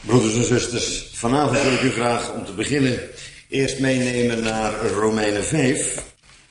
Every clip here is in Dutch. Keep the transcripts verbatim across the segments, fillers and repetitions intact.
Broeders en zusters, vanavond wil ik u graag om te beginnen eerst meenemen naar Romeinen vijf.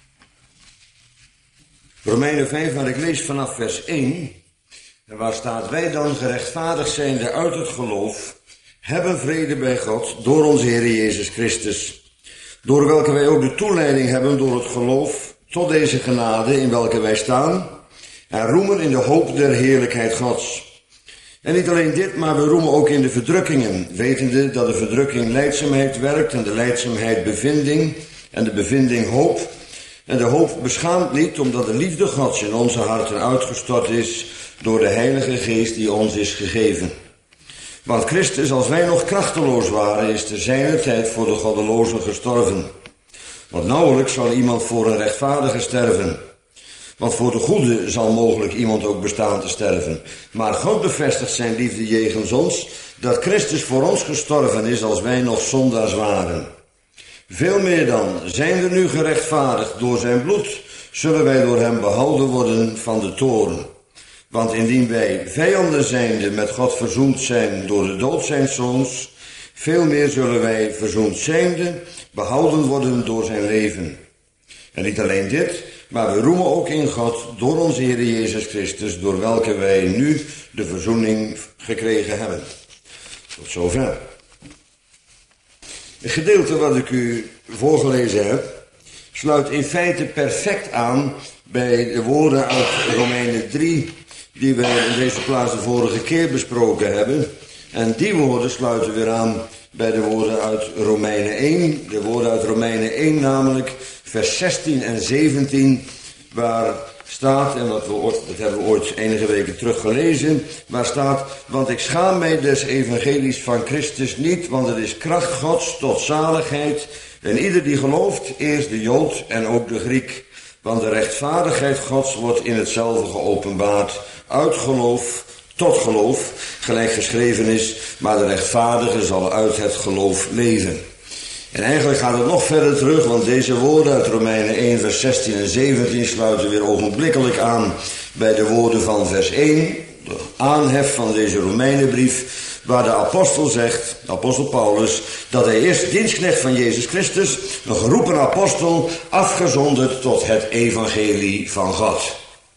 Romeinen vijf, waar ik lees vanaf vers één. En waar staat: wij dan gerechtvaardigd zijnde uit het geloof, hebben vrede bij God door onze Heer Jezus Christus. Door welke wij ook de toeleiding hebben door het geloof tot deze genade in welke wij staan. En roemen in de hoop der heerlijkheid Gods. En niet alleen dit, maar we roemen ook in de verdrukkingen, wetende dat de verdrukking lijdzaamheid werkt en de lijdzaamheid bevinding en de bevinding hoop. En de hoop beschaamt niet, omdat de liefde Gods in onze harten uitgestort is door de Heilige Geest die ons is gegeven. Want Christus, als wij nog krachteloos waren, is te zijner tijd voor de goddelozen gestorven. Want nauwelijks zal iemand voor een rechtvaardige sterven. Want voor de goede zal mogelijk iemand ook bestaan te sterven. Maar God bevestigt zijn liefde jegens ons, dat Christus voor ons gestorven is als wij nog zondaars waren. Veel meer dan, zijn we nu gerechtvaardigd door zijn bloed, zullen wij door hem behouden worden van de toorn. Want indien wij vijanden zijnde met God verzoend zijn door de dood zijns zoons, veel meer zullen wij verzoend zijnde behouden worden door zijn leven. En niet alleen dit, maar we roemen ook in God door onze Heer Jezus Christus, door welke wij nu de verzoening gekregen hebben. Tot zover. Het gedeelte wat ik u voorgelezen heb, sluit in feite perfect aan bij de woorden uit Romeinen drie, die wij in deze plaats de vorige keer besproken hebben. En die woorden sluiten weer aan bij de woorden uit Romeinen één. De woorden uit Romeinen één, namelijk vers zestien en zeventien, waar staat, en wat we ooit, dat hebben we ooit enige weken terug gelezen, waar staat: want ik schaam mij des evangelies van Christus niet, want het is kracht Gods tot zaligheid, en ieder die gelooft, eerst de Jood en ook de Griek. Want de rechtvaardigheid Gods wordt in hetzelfde geopenbaard, uit geloof tot geloof, gelijk geschreven is, maar de rechtvaardige zal uit het geloof leven. En eigenlijk gaat het nog verder terug, want deze woorden uit Romeinen één, vers zestien en zeventien sluiten weer ogenblikkelijk aan bij de woorden van vers één, de aanhef van deze Romeinenbrief, waar de apostel zegt, de apostel Paulus, dat hij is dienstknecht van Jezus Christus, een geroepen apostel, afgezonderd tot het evangelie van God.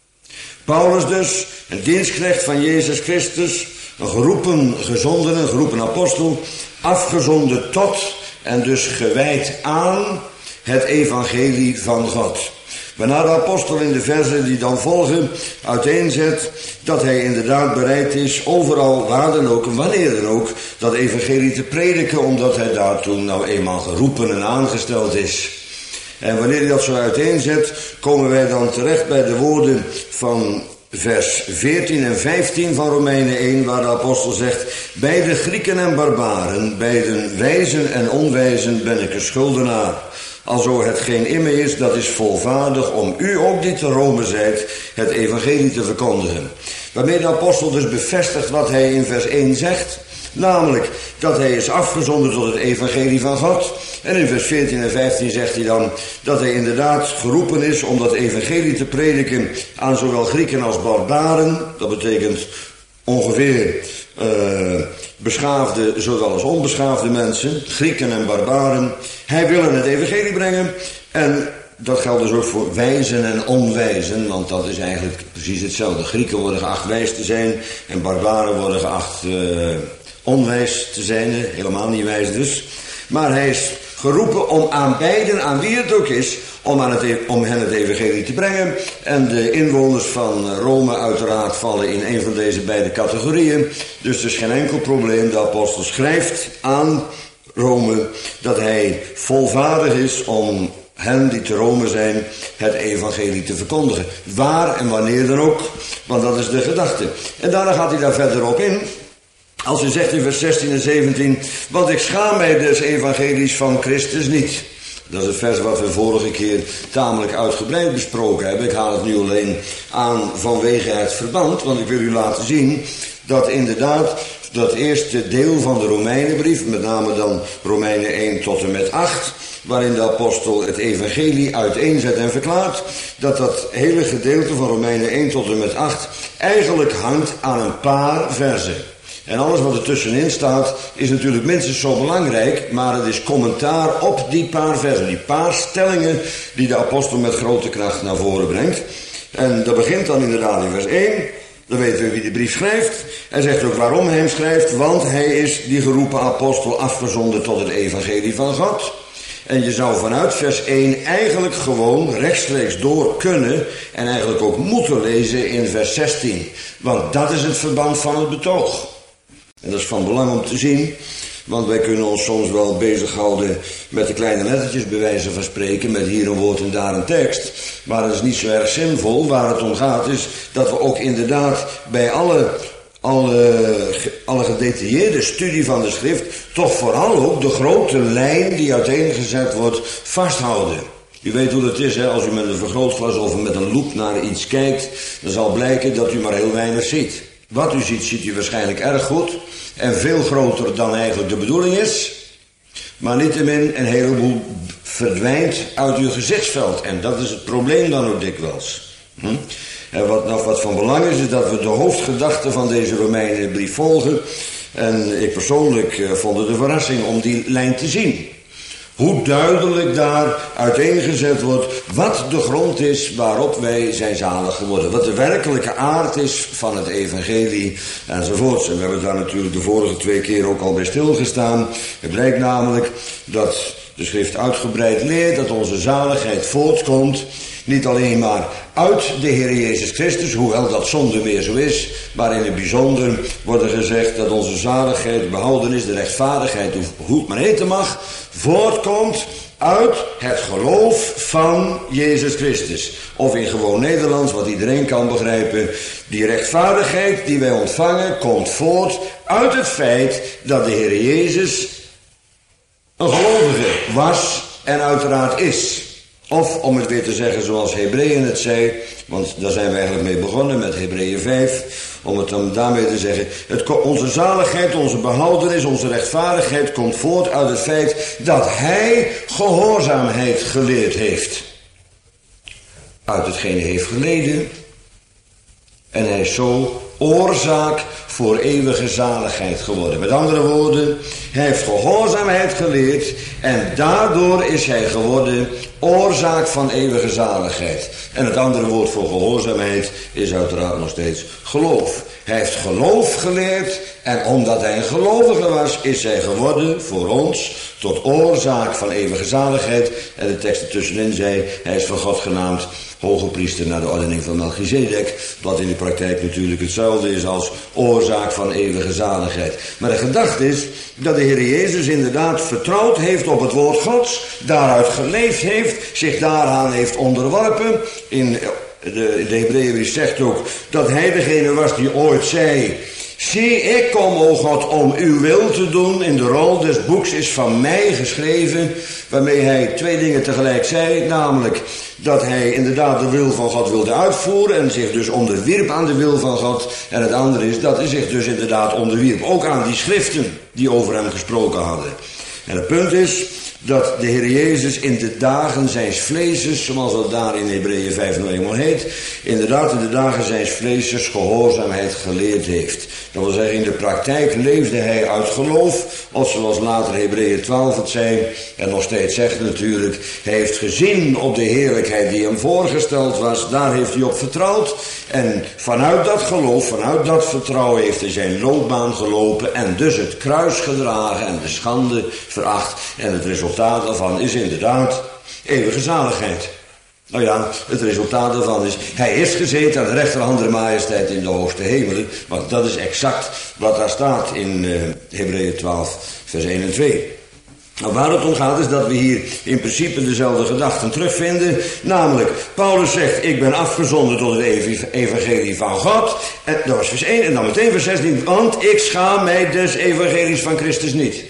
Paulus dus, een dienstknecht van Jezus Christus, een geroepen gezonden, een geroepen apostel, afgezonderd tot en dus gewijd aan het evangelie van God. Waarna de apostel in de versen die dan volgen uiteenzet dat hij inderdaad bereid is overal, waar dan ook en wanneer dan ook, dat evangelie te prediken, omdat hij daartoe nou eenmaal geroepen en aangesteld is. En wanneer hij dat zo uiteenzet, komen wij dan terecht bij de woorden van vers veertien en vijftien van Romeinen één, waar de apostel zegt: bij de Grieken en barbaren, bij de wijzen en onwijzen ben ik een schuldenaar. Alzo hetgeen in me is, dat is volvaardig om u ook die te Rome zijt, het evangelie te verkondigen. Waarmee de apostel dus bevestigt wat hij in vers één zegt, namelijk dat hij is afgezonderd tot het evangelie van God. En in vers veertien en vijftien zegt hij dan dat hij inderdaad geroepen is om dat evangelie te prediken aan zowel Grieken als barbaren. Dat betekent ongeveer uh, beschaafde zowel als onbeschaafde mensen, Grieken en barbaren. Hij wil hen het evangelie brengen, en dat geldt dus ook voor wijzen en onwijzen, want dat is eigenlijk precies hetzelfde. Grieken worden geacht wijs te zijn en barbaren worden geacht uh, onwijs te zijn, helemaal niet wijs dus. Maar hij is geroepen om aan beiden, aan wie het ook is, om, aan het, om hen het evangelie te brengen. En de inwoners van Rome uiteraard vallen in een van deze beide categorieën. Dus er is geen enkel probleem. De apostel schrijft aan Rome dat hij volvaardig is om hen die te Rome zijn het evangelie te verkondigen. Waar en wanneer dan ook, want dat is de gedachte. En daarna gaat hij daar verder op in. Als hij zegt in vers zestien en zeventien, want ik schaam mij des evangelies van Christus niet. Dat is het vers wat we vorige keer tamelijk uitgebreid besproken hebben. Ik haal het nu alleen aan vanwege het verband, want ik wil u laten zien dat inderdaad dat eerste deel van de Romeinenbrief, met name dan Romeinen één tot en met acht, waarin de apostel het evangelie uiteenzet en verklaart, dat dat hele gedeelte van Romeinen één tot en met acht eigenlijk hangt aan een paar verzen. En alles wat er tussenin staat is natuurlijk minstens zo belangrijk, maar het is commentaar op die paar versen, die paar stellingen die de apostel met grote kracht naar voren brengt. En dat begint dan inderdaad in vers één. Dan weten we wie de brief schrijft. Hij zegt ook waarom hij hem schrijft, want hij is die geroepen apostel afgezonden tot het evangelie van God. En je zou vanuit vers één eigenlijk gewoon rechtstreeks door kunnen en eigenlijk ook moeten lezen in vers zestien. Want dat is het verband van het betoog. En dat is van belang om te zien, want wij kunnen ons soms wel bezighouden met de kleine lettertjes bij wijze van spreken, met hier een woord en daar een tekst. Maar dat is niet zo erg zinvol. Waar het om gaat is dat we ook inderdaad bij alle, alle, alle gedetailleerde studie van de schrift toch vooral ook de grote lijn die uiteengezet wordt vasthouden. U weet hoe dat is, hè? Als u met een vergrootglas of met een loep naar iets kijkt, dan zal blijken dat u maar heel weinig ziet. Wat u ziet, ziet u waarschijnlijk erg goed en veel groter dan eigenlijk de bedoeling is. Maar niettemin een heleboel verdwijnt uit uw gezichtsveld. En dat is het probleem dan ook dikwijls. Hm? En wat nog wat van belang is, is dat we de hoofdgedachte van deze Romeinenbrief volgen. En ik persoonlijk uh, vond het een verrassing om die lijn te zien. Hoe duidelijk daar uiteengezet wordt wat de grond is waarop wij zijn zalig geworden. Wat de werkelijke aard is van het evangelie enzovoorts. En we hebben daar natuurlijk de vorige twee keer ook al bij stilgestaan. Het blijkt namelijk dat de schrift uitgebreid leert dat onze zaligheid voortkomt. Niet alleen maar uit de Heer Jezus Christus, hoewel dat zonder meer zo is. Maar in het bijzonder wordt er gezegd dat onze zaligheid behouden is, de rechtvaardigheid, hoe het maar heten mag, voortkomt uit het geloof van Jezus Christus. Of in gewoon Nederlands, wat iedereen kan begrijpen. Die rechtvaardigheid die wij ontvangen komt voort uit het feit dat de Heer Jezus een gelovige was en uiteraard is. Of, om het weer te zeggen zoals Hebreeën het zei, want daar zijn we eigenlijk mee begonnen met Hebreeën vijf, om het dan daarmee te zeggen, het, onze zaligheid, onze behoudenis, onze rechtvaardigheid komt voort uit het feit dat hij gehoorzaamheid geleerd heeft. Uit hetgene heeft geleden. En hij is zo oorzaak voor eeuwige zaligheid geworden. Met andere woorden, hij heeft gehoorzaamheid geleerd en daardoor is hij geworden oorzaak van eeuwige zaligheid. En het andere woord voor gehoorzaamheid is uiteraard nog steeds geloof. Hij heeft geloof geleerd en omdat hij een gelovige was, is hij geworden voor ons tot oorzaak van eeuwige zaligheid. En de tekst ertussenin zei, hij is van God genaamd hoge priester naar de ordening van Melchizedek, wat in de praktijk natuurlijk hetzelfde is als oorzaak van eeuwige zaligheid. Maar de gedachte is dat de Heer Jezus inderdaad vertrouwd heeft op het woord Gods, daaruit geleefd heeft, zich daaraan heeft onderworpen. In de, de Hebreeënbrief zegt ook dat hij degene was die ooit zei, zie, ik kom, o God, om uw wil te doen. In de rol des boeks is van mij geschreven, waarmee hij twee dingen tegelijk zei, namelijk dat hij inderdaad de wil van God wilde uitvoeren en zich dus onderwierp aan de wil van God. En het andere is dat hij zich dus inderdaad onderwierp, ook aan die schriften die over hem gesproken hadden. En het punt is dat de Heer Jezus in de dagen zijns vleeses, zoals dat daar in Hebreeën vijf nou eenmaal heet, inderdaad in de dagen zijns vleeses gehoorzaamheid geleerd heeft. Dat wil zeggen, in de praktijk leefde hij uit geloof, of zoals later Hebreeën twaalf het zei, en nog steeds zegt natuurlijk, hij heeft gezien op de heerlijkheid die hem voorgesteld was, daar heeft hij op vertrouwd, en vanuit dat geloof, vanuit dat vertrouwen heeft hij zijn loopbaan gelopen, en dus het kruis gedragen en de schande veracht, en het resultaat daarvan is inderdaad eeuwige zaligheid. Nou ja, het resultaat daarvan is, hij is gezeten aan de rechterhand der majesteit in de hoogste hemelen. Want dat is exact wat daar staat in uh, Hebreeën twaalf, vers één en twee. Nou, waar het om gaat is dat we hier in principe dezelfde gedachten terugvinden. Namelijk, Paulus zegt, ik ben afgezonden tot het evangelie van God. En dat was vers één en dan meteen vers zestien. Want ik schaam mij des evangelies van Christus niet.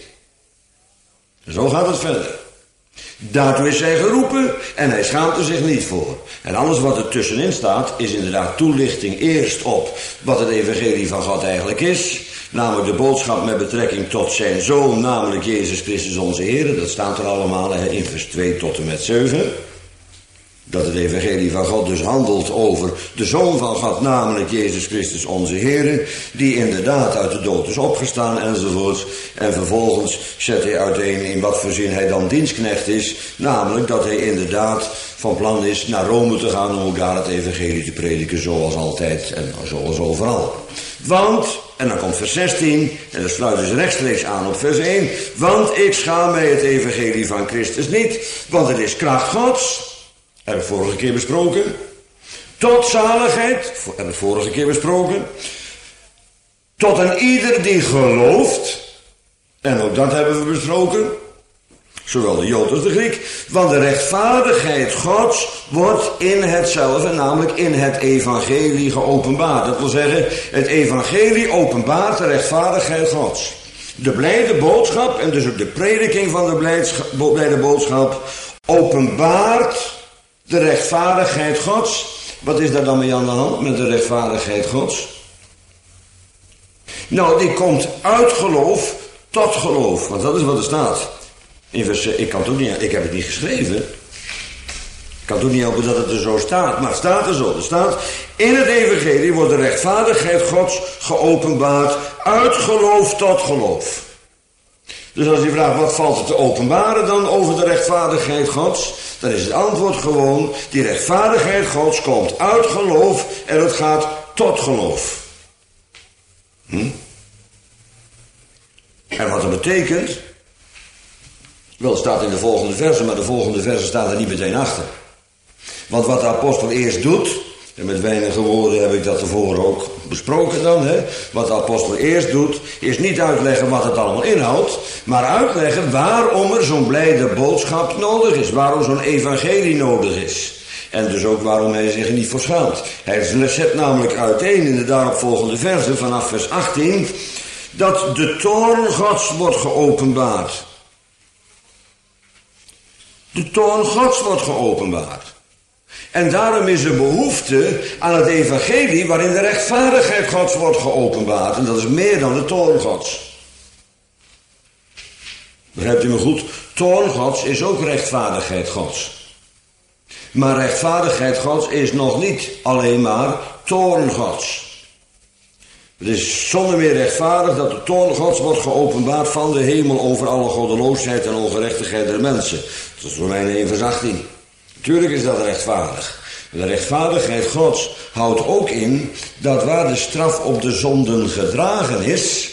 Zo gaat het verder. Daartoe is hij geroepen en hij schaamt er zich niet voor. En alles wat er tussenin staat is inderdaad toelichting eerst op wat het evangelie van God eigenlijk is. Namelijk de boodschap met betrekking tot zijn zoon, namelijk Jezus Christus onze Heer. Dat staat er allemaal in vers twee tot en met zeven. Dat het evangelie van God dus handelt over de Zoon van God, namelijk Jezus Christus onze Heer, die inderdaad uit de dood is opgestaan enzovoort. En vervolgens zet hij uiteen in wat voor zin hij dan dienstknecht is, namelijk dat hij inderdaad van plan is naar Rome te gaan om ook daar het evangelie te prediken, zoals altijd en zoals overal. Want, en dan komt vers zestien, en dat sluit dus rechtstreeks aan op vers één, want ik schaam mij het evangelie van Christus niet, want het is kracht Gods. Heb ik vorige keer besproken. Tot zaligheid. Heb ik vorige keer besproken. Tot een ieder die gelooft. En ook dat hebben we besproken. Zowel de Jood als de Griek. Want de rechtvaardigheid Gods wordt in hetzelfde, namelijk in het evangelie geopenbaard. Dat wil zeggen, het evangelie openbaart de rechtvaardigheid Gods. De blijde boodschap, en dus ook de prediking van de blijde boodschap, openbaart de rechtvaardigheid Gods. Wat is daar dan mee aan de hand met de rechtvaardigheid Gods? Nou, die komt uit geloof tot geloof. Want dat is wat er staat. In vers, ik, kan het ook niet, ik heb het niet geschreven. Ik kan het ook niet helpen dat het er zo staat. Maar het staat er zo. Er staat, in het evangelie wordt de rechtvaardigheid Gods geopenbaard uit geloof tot geloof. Dus als je vraagt, wat valt er te openbaren dan over de rechtvaardigheid Gods? Dan is het antwoord gewoon, die rechtvaardigheid Gods komt uit geloof en het gaat tot geloof. Hm? En wat dat betekent? Wel, het staat in de volgende versen, maar de volgende versen staan er niet meteen achter. Want wat de apostel eerst doet, en met weinige woorden heb ik dat tevoren ook besproken dan, hè. Wat de apostel eerst doet, is niet uitleggen wat het allemaal inhoudt, maar uitleggen waarom er zo'n blijde boodschap nodig is, waarom zo'n evangelie nodig is. En dus ook waarom hij zich er niet voor schaamt. Hij zet namelijk uiteen in de daaropvolgende versen vanaf vers achttien, dat de toorn Gods wordt geopenbaard. De toorn Gods wordt geopenbaard. En daarom is er behoefte aan het evangelie waarin de rechtvaardigheid Gods wordt geopenbaard. En dat is meer dan de toorn Gods. Begrijpt u me goed? Toorn Gods is ook rechtvaardigheid Gods. Maar rechtvaardigheid Gods is nog niet alleen maar toorn Gods. Het is zonder meer rechtvaardig dat de toorn Gods wordt geopenbaard van de hemel over alle goddeloosheid en ongerechtigheid der mensen. Dat is Romeinen één vers achttien. Natuurlijk is dat rechtvaardig. De rechtvaardigheid Gods houdt ook in dat waar de straf op de zonden gedragen is,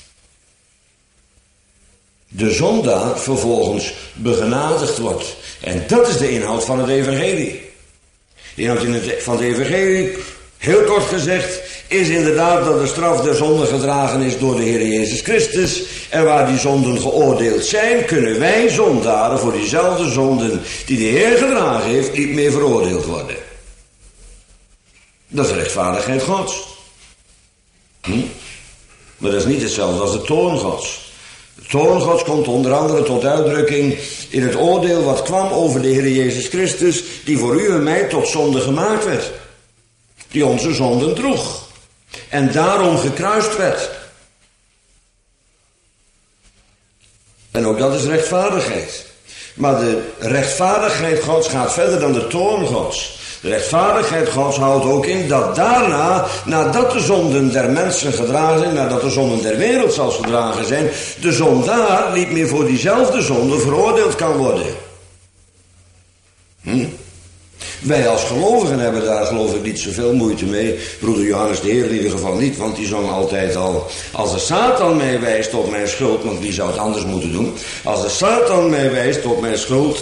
de zondaar vervolgens begenadigd wordt. En dat is de inhoud van het evangelie. De inhoud in het, van het evangelie, heel kort gezegd, is inderdaad dat de straf der zonde gedragen is door de Heer Jezus Christus. En waar die zonden geoordeeld zijn, kunnen wij zondaren voor diezelfde zonden die de Heer gedragen heeft, niet meer veroordeeld worden. Dat is de rechtvaardigheid Gods. Hm? Maar dat is niet hetzelfde als de toorn Gods. De toorn Gods komt onder andere tot uitdrukking in het oordeel wat kwam over de Heer Jezus Christus, die voor u en mij tot zonde gemaakt werd. Die onze zonden droeg. En daarom gekruist werd. En ook dat is rechtvaardigheid. Maar de rechtvaardigheid Gods gaat verder dan de toorn Gods. De rechtvaardigheid Gods houdt ook in dat daarna, nadat de zonden der mensen gedragen zijn, nadat de zonden der wereld zelfs gedragen zijn, de zondaar niet meer voor diezelfde zonde veroordeeld kan worden. Hm? Wij als gelovigen hebben daar geloof ik niet zoveel moeite mee. Broeder Johannes de Heer in ieder geval niet, want die zong altijd al, als de Satan mij wijst op mijn schuld, want wie zou het anders moeten doen? Als de Satan mij wijst op mijn schuld,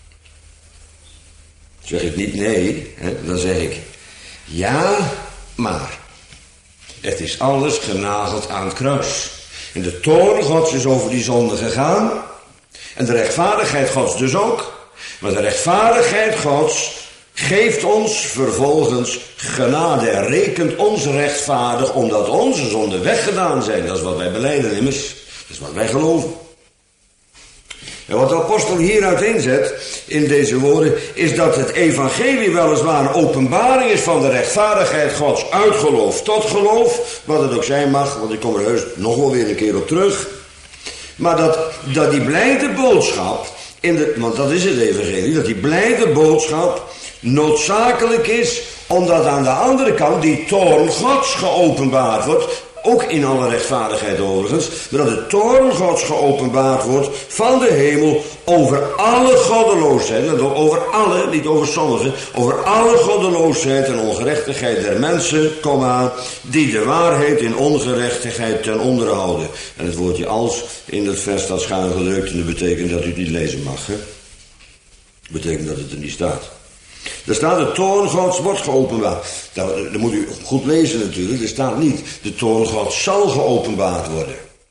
zeg ik niet nee, hè, dan zeg ik ja, maar het is alles genageld aan het kruis. En de toorn Gods is over die zonde gegaan, en de rechtvaardigheid Gods dus ook. Maar de rechtvaardigheid Gods geeft ons vervolgens genade en rekent ons rechtvaardig omdat onze zonden weggedaan zijn. Dat is wat wij belijden immers. Dat is wat wij geloven. En wat de apostel hier uiteenzet in deze woorden is dat het evangelie weliswaar een openbaring is van de rechtvaardigheid Gods uit geloof tot geloof. Wat het ook zijn mag, want ik kom er heus nog wel weer een keer op terug. Maar dat, dat die blijde boodschap, in de, want dat is het evangelie, dat die blijde boodschap noodzakelijk is, omdat aan de andere kant die toorn Gods geopenbaard wordt, ook in alle rechtvaardigheid overigens, maar dat de toorn Gods geopenbaard wordt van de hemel over alle goddeloosheid, over alle, niet over sommigen, over alle goddeloosheid en ongerechtigheid der mensen, komma, die de waarheid in ongerechtigheid ten onder houden. En het woordje als in dat vers staat schuin gedrukt en dat betekent dat u het niet lezen mag. Hè? Dat betekent dat het er niet staat. Er staat de toorn Gods wordt geopenbaard. Dat, dat moet u goed lezen natuurlijk. Er staat niet de toorn Gods zal geopenbaard worden.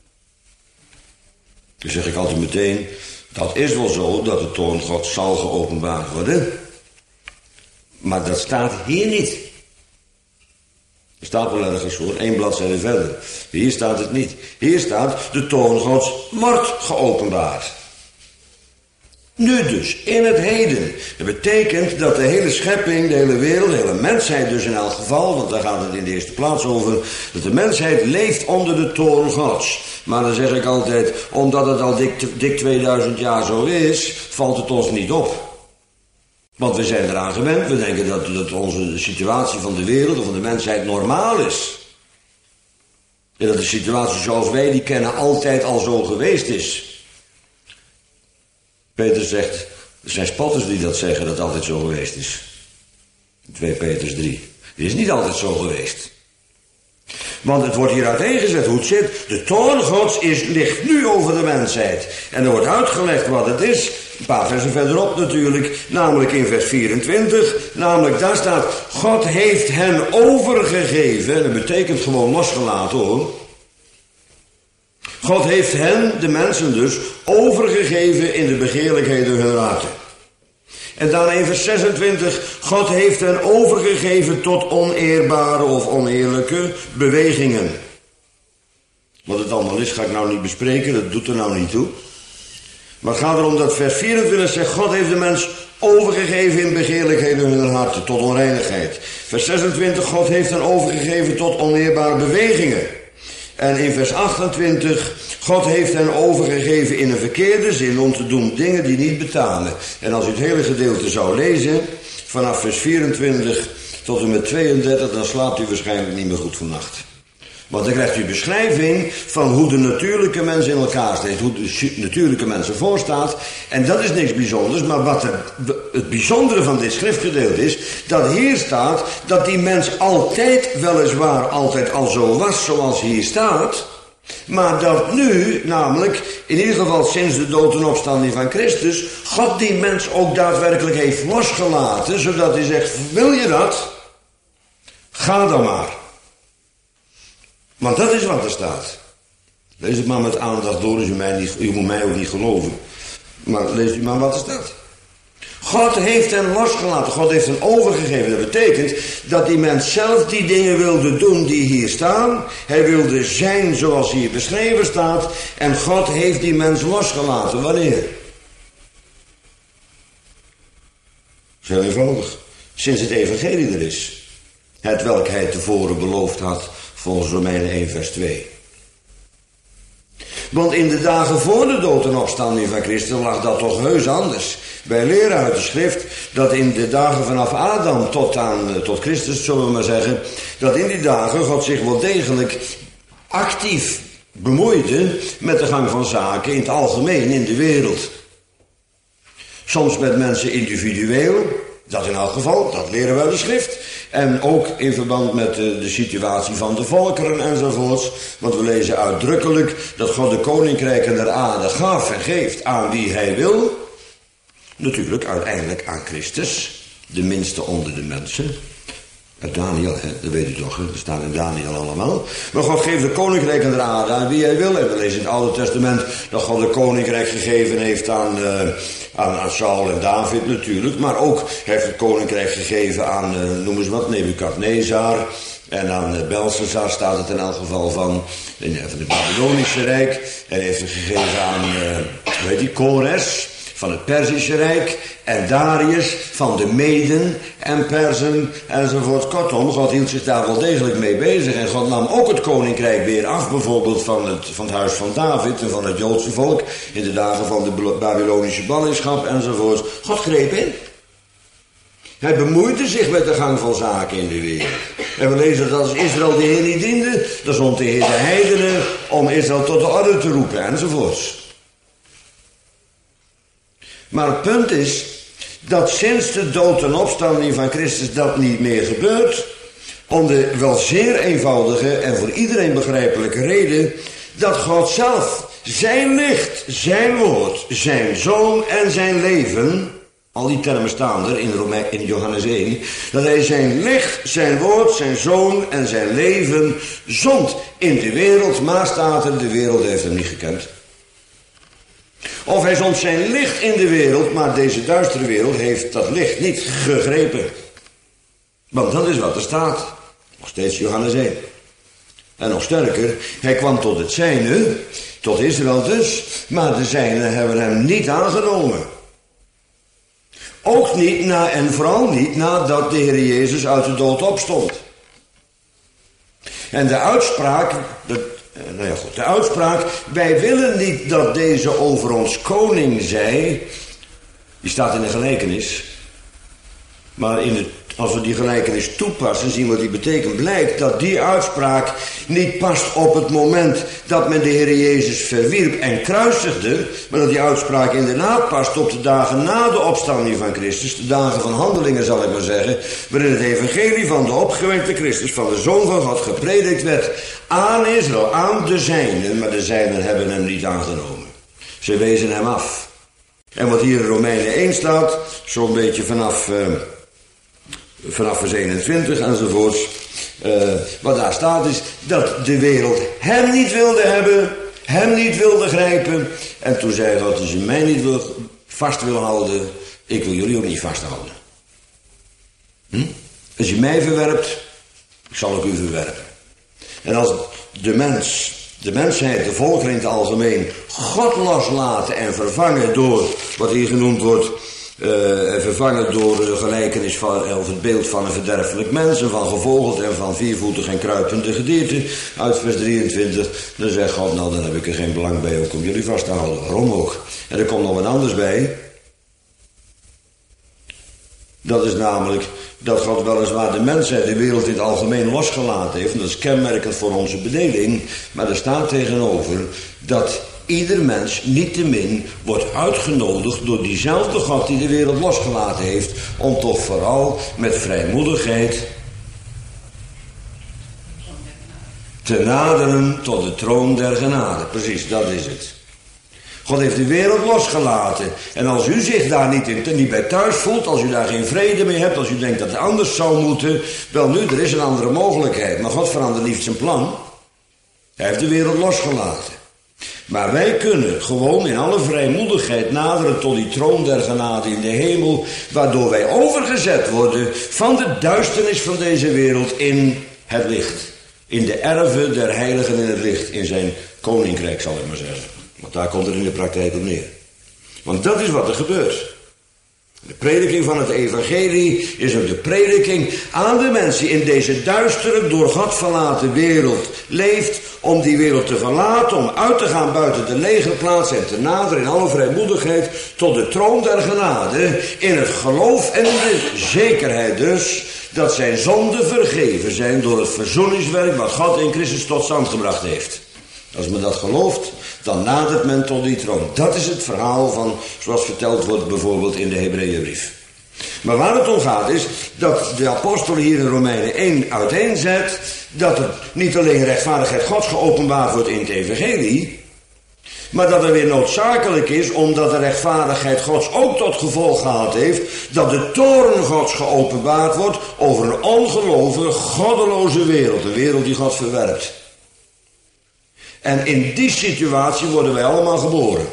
Dan zeg ik altijd meteen, dat is wel zo dat de toorn Gods zal geopenbaard worden. Maar dat staat hier niet. Er staat wel ergens hoor, één bladzijde verder. Hier staat het niet. Hier staat de toorn Gods wordt geopenbaard. Nu dus, in het heden. Dat betekent dat de hele schepping, de hele wereld, de hele mensheid dus in elk geval, want daar gaat het in de eerste plaats over, dat de mensheid leeft onder de toorn Gods. Maar dan zeg ik altijd, omdat het al dik, dik tweeduizend jaar zo is, valt het ons niet op. Want we zijn eraan gewend, we denken dat, dat onze situatie van de wereld of van de mensheid normaal is. En dat de situatie zoals wij die kennen altijd al zo geweest is. Peter zegt, er zijn spotters die dat zeggen dat het altijd zo geweest is. twee Petrus drie. Het is niet altijd zo geweest. Want het wordt hier uiteengezet hoe het zit. De toorn Gods is, ligt nu over de mensheid. En er wordt uitgelegd wat het is. Een paar versen verderop natuurlijk. Namelijk in vers vierentwintig. Namelijk daar staat, God heeft hen overgegeven. En dat betekent gewoon losgelaten hoor. God heeft hen, de mensen dus, overgegeven in de begeerlijkheden hun harten. En dan in vers zesentwintig, God heeft hen overgegeven tot oneerbare of oneerlijke bewegingen. Wat het allemaal is, ga ik nou niet bespreken, dat doet er nou niet toe. Maar het gaat erom dat vers vierentwintig zegt, God heeft de mens overgegeven in begeerlijkheden hun harten, tot onreinigheid. Vers zesentwintig, God heeft hen overgegeven tot oneerbare bewegingen. En in vers achtentwintig, God heeft hen overgegeven in een verkeerde zin om te doen dingen die niet betalen. En als u het hele gedeelte zou lezen, vanaf vers vierentwintig tot en met tweeëndertig, dan slaapt u waarschijnlijk niet meer goed vannacht. Want dan krijgt u beschrijving van hoe de natuurlijke mens in elkaar steekt, hoe de natuurlijke mens ervoor staat. En dat is niks bijzonders, maar wat er, het bijzondere van dit schriftgedeelte is, dat hier staat dat die mens altijd, weliswaar altijd al zo was zoals hier staat, maar dat nu, namelijk, in ieder geval sinds de dood en opstanding van Christus, God die mens ook daadwerkelijk heeft losgelaten, zodat hij zegt, wil je dat? Ga dan maar. Want dat is wat er staat. Lees het maar met aandacht door, dus u, mij niet, u moet mij ook niet geloven. Maar lees u maar wat er staat. God heeft hen losgelaten, God heeft hen overgegeven. Dat betekent dat die mens zelf die dingen wilde doen die hier staan. Hij wilde zijn zoals hier beschreven staat. En God heeft die mens losgelaten. Wanneer? Heel eenvoudig. Sinds het evangelie er is. Het welk hij tevoren beloofd had. Volgens Romeinen één vers twee. Want in de dagen voor de dood en opstanding van Christus lag dat toch heus anders. Wij leren uit de schrift dat in de dagen vanaf Adam tot aan tot Christus, zullen we maar zeggen, dat in die dagen God zich wel degelijk actief bemoeide met de gang van zaken in het algemeen in de wereld. Soms met mensen individueel, dat in elk geval, dat leren we uit de schrift. En ook in verband met de, de situatie van de volkeren enzovoorts. Want we lezen uitdrukkelijk dat God de koninkrijken der aarde gaf en geeft aan wie hij wil. Natuurlijk uiteindelijk aan Christus, de minste onder de mensen. Uit Daniel, hè, dat weet u toch, hè? Dat staat in Daniel allemaal. Maar God geeft de koninkrijken der aarde aan wie hij wil. En we lezen in het Oude Testament dat God de koninkrijk gegeven heeft aan, uh, aan, aan Saul en David natuurlijk. Maar ook heeft het koninkrijk gegeven aan, uh, noem eens wat, Nebukadnezar. En aan uh, Belshazzar staat het in elk geval van, in, van het Babylonische Rijk. En heeft het gegeven aan, uh, hoe heet die, Kores van het Perzische Rijk en Darius van de Meden en Persen enzovoort. Kortom, God hield zich daar wel degelijk mee bezig en God nam ook het koninkrijk weer af, bijvoorbeeld van het, van het huis van David en van het Joodse volk in de dagen van de Babylonische ballingschap enzovoort. God greep in. Hij bemoeide zich met de gang van zaken in de wereld. En we lezen dat als Israël de Heer niet diende, dan zond de Heer de heidenen om Israël tot de orde te roepen enzovoorts. Maar het punt is dat sinds de dood en opstanding van Christus dat niet meer gebeurt, om de wel zeer eenvoudige en voor iedereen begrijpelijke reden dat God zelf zijn licht, zijn woord, zijn zoon en zijn leven, al die termen staan er in, Rome, in Johannes één, dat hij zijn licht, zijn woord, zijn zoon en zijn leven zond in de wereld, maar staat er, de wereld heeft hem niet gekend. Of hij zond zijn licht in de wereld, maar deze duistere wereld heeft dat licht niet gegrepen. Want dat is wat er staat. Nog steeds Johannes één. En nog sterker, hij kwam tot het zijne, tot Israël dus, maar de zijnen hebben hem niet aangenomen. Ook niet na, en vooral niet nadat de Heer Jezus uit de dood opstond. En de uitspraak, de, nou ja goed, de uitspraak, wij willen niet dat deze over ons koning zij, die staat in de gelijkenis, maar in het, als we die gelijkenis toepassen, zien wat die betekent, blijkt dat die uitspraak niet past op het moment dat men de Heer Jezus verwierp en kruisigde, maar dat die uitspraak inderdaad past op de dagen na de opstanding van Christus, de dagen van handelingen zal ik maar zeggen, waarin het evangelie van de opgewekte Christus, van de Zoon van God, gepredikt werd aan Israël, aan de zijnen, maar de zijnen hebben hem niet aangenomen. Ze wezen hem af. En wat hier in Romeinen één staat, zo'n beetje vanaf... Uh, Vanaf vers eenentwintig enzovoorts. Uh, wat daar staat is dat de wereld hem niet wilde hebben. Hem niet wilde grijpen. En toen zei God, als je mij niet wil, vast wil houden, ik wil jullie ook niet vasthouden. Hm? Als je mij verwerpt, zal ik u verwerpen. En als de mens, de mensheid, de volkeren in het algemeen, God loslaten en vervangen door wat hier genoemd wordt, Uh, vervangen door de gelijkenis van, of het beeld van een verderfelijk mens, en van gevogeld en van viervoetig en kruipende gedierte, uit vers drieëntwintig, dan zegt God, nou dan heb ik er geen belang bij ook om jullie vast te houden. Waarom ook? En er komt nog wat anders bij. Dat is namelijk dat God weliswaar de mensheid, de wereld in het algemeen losgelaten heeft, en dat is kenmerkend voor onze bedeling, maar er staat tegenover dat ieder mens niettemin wordt uitgenodigd door diezelfde God die de wereld losgelaten heeft, om toch vooral met vrijmoedigheid te naderen tot de troon der genade. Precies, dat is het. God heeft de wereld losgelaten. En als u zich daar niet, in, niet bij thuis voelt, als u daar geen vrede mee hebt, als u denkt dat het anders zou moeten, wel nu, er is een andere mogelijkheid. Maar God verandert niet zijn plan. Hij heeft de wereld losgelaten. Maar wij kunnen gewoon in alle vrijmoedigheid naderen tot die troon der genade in de hemel, waardoor wij overgezet worden van de duisternis van deze wereld in het licht. In de erven der heiligen in het licht, in zijn koninkrijk zal ik maar zeggen. Want daar komt het in de praktijk op neer. Want dat is wat er gebeurt. De prediking van het evangelie is ook de prediking aan de mensen in deze duistere, door God verlaten wereld leeft, om die wereld te verlaten, om uit te gaan buiten de legerplaats en te naderen in alle vrijmoedigheid tot de troon der genade, in het geloof en in de zekerheid dus dat zijn zonden vergeven zijn door het verzoeningswerk wat God in Christus tot stand gebracht heeft. Als men dat gelooft, dan nadert men tot die troon. Dat is het verhaal van, zoals verteld wordt bijvoorbeeld in de Hebreeënbrief. Maar waar het om gaat is dat de apostel hier in Romeinen één uiteenzet dat er niet alleen rechtvaardigheid Gods geopenbaard wordt in het evangelie, maar dat er weer noodzakelijk is, omdat de rechtvaardigheid Gods ook tot gevolg gehad heeft, dat de toorn Gods geopenbaard wordt over een ongelovige, goddeloze wereld. Een wereld die God verwerpt. En in die situatie worden wij allemaal geboren.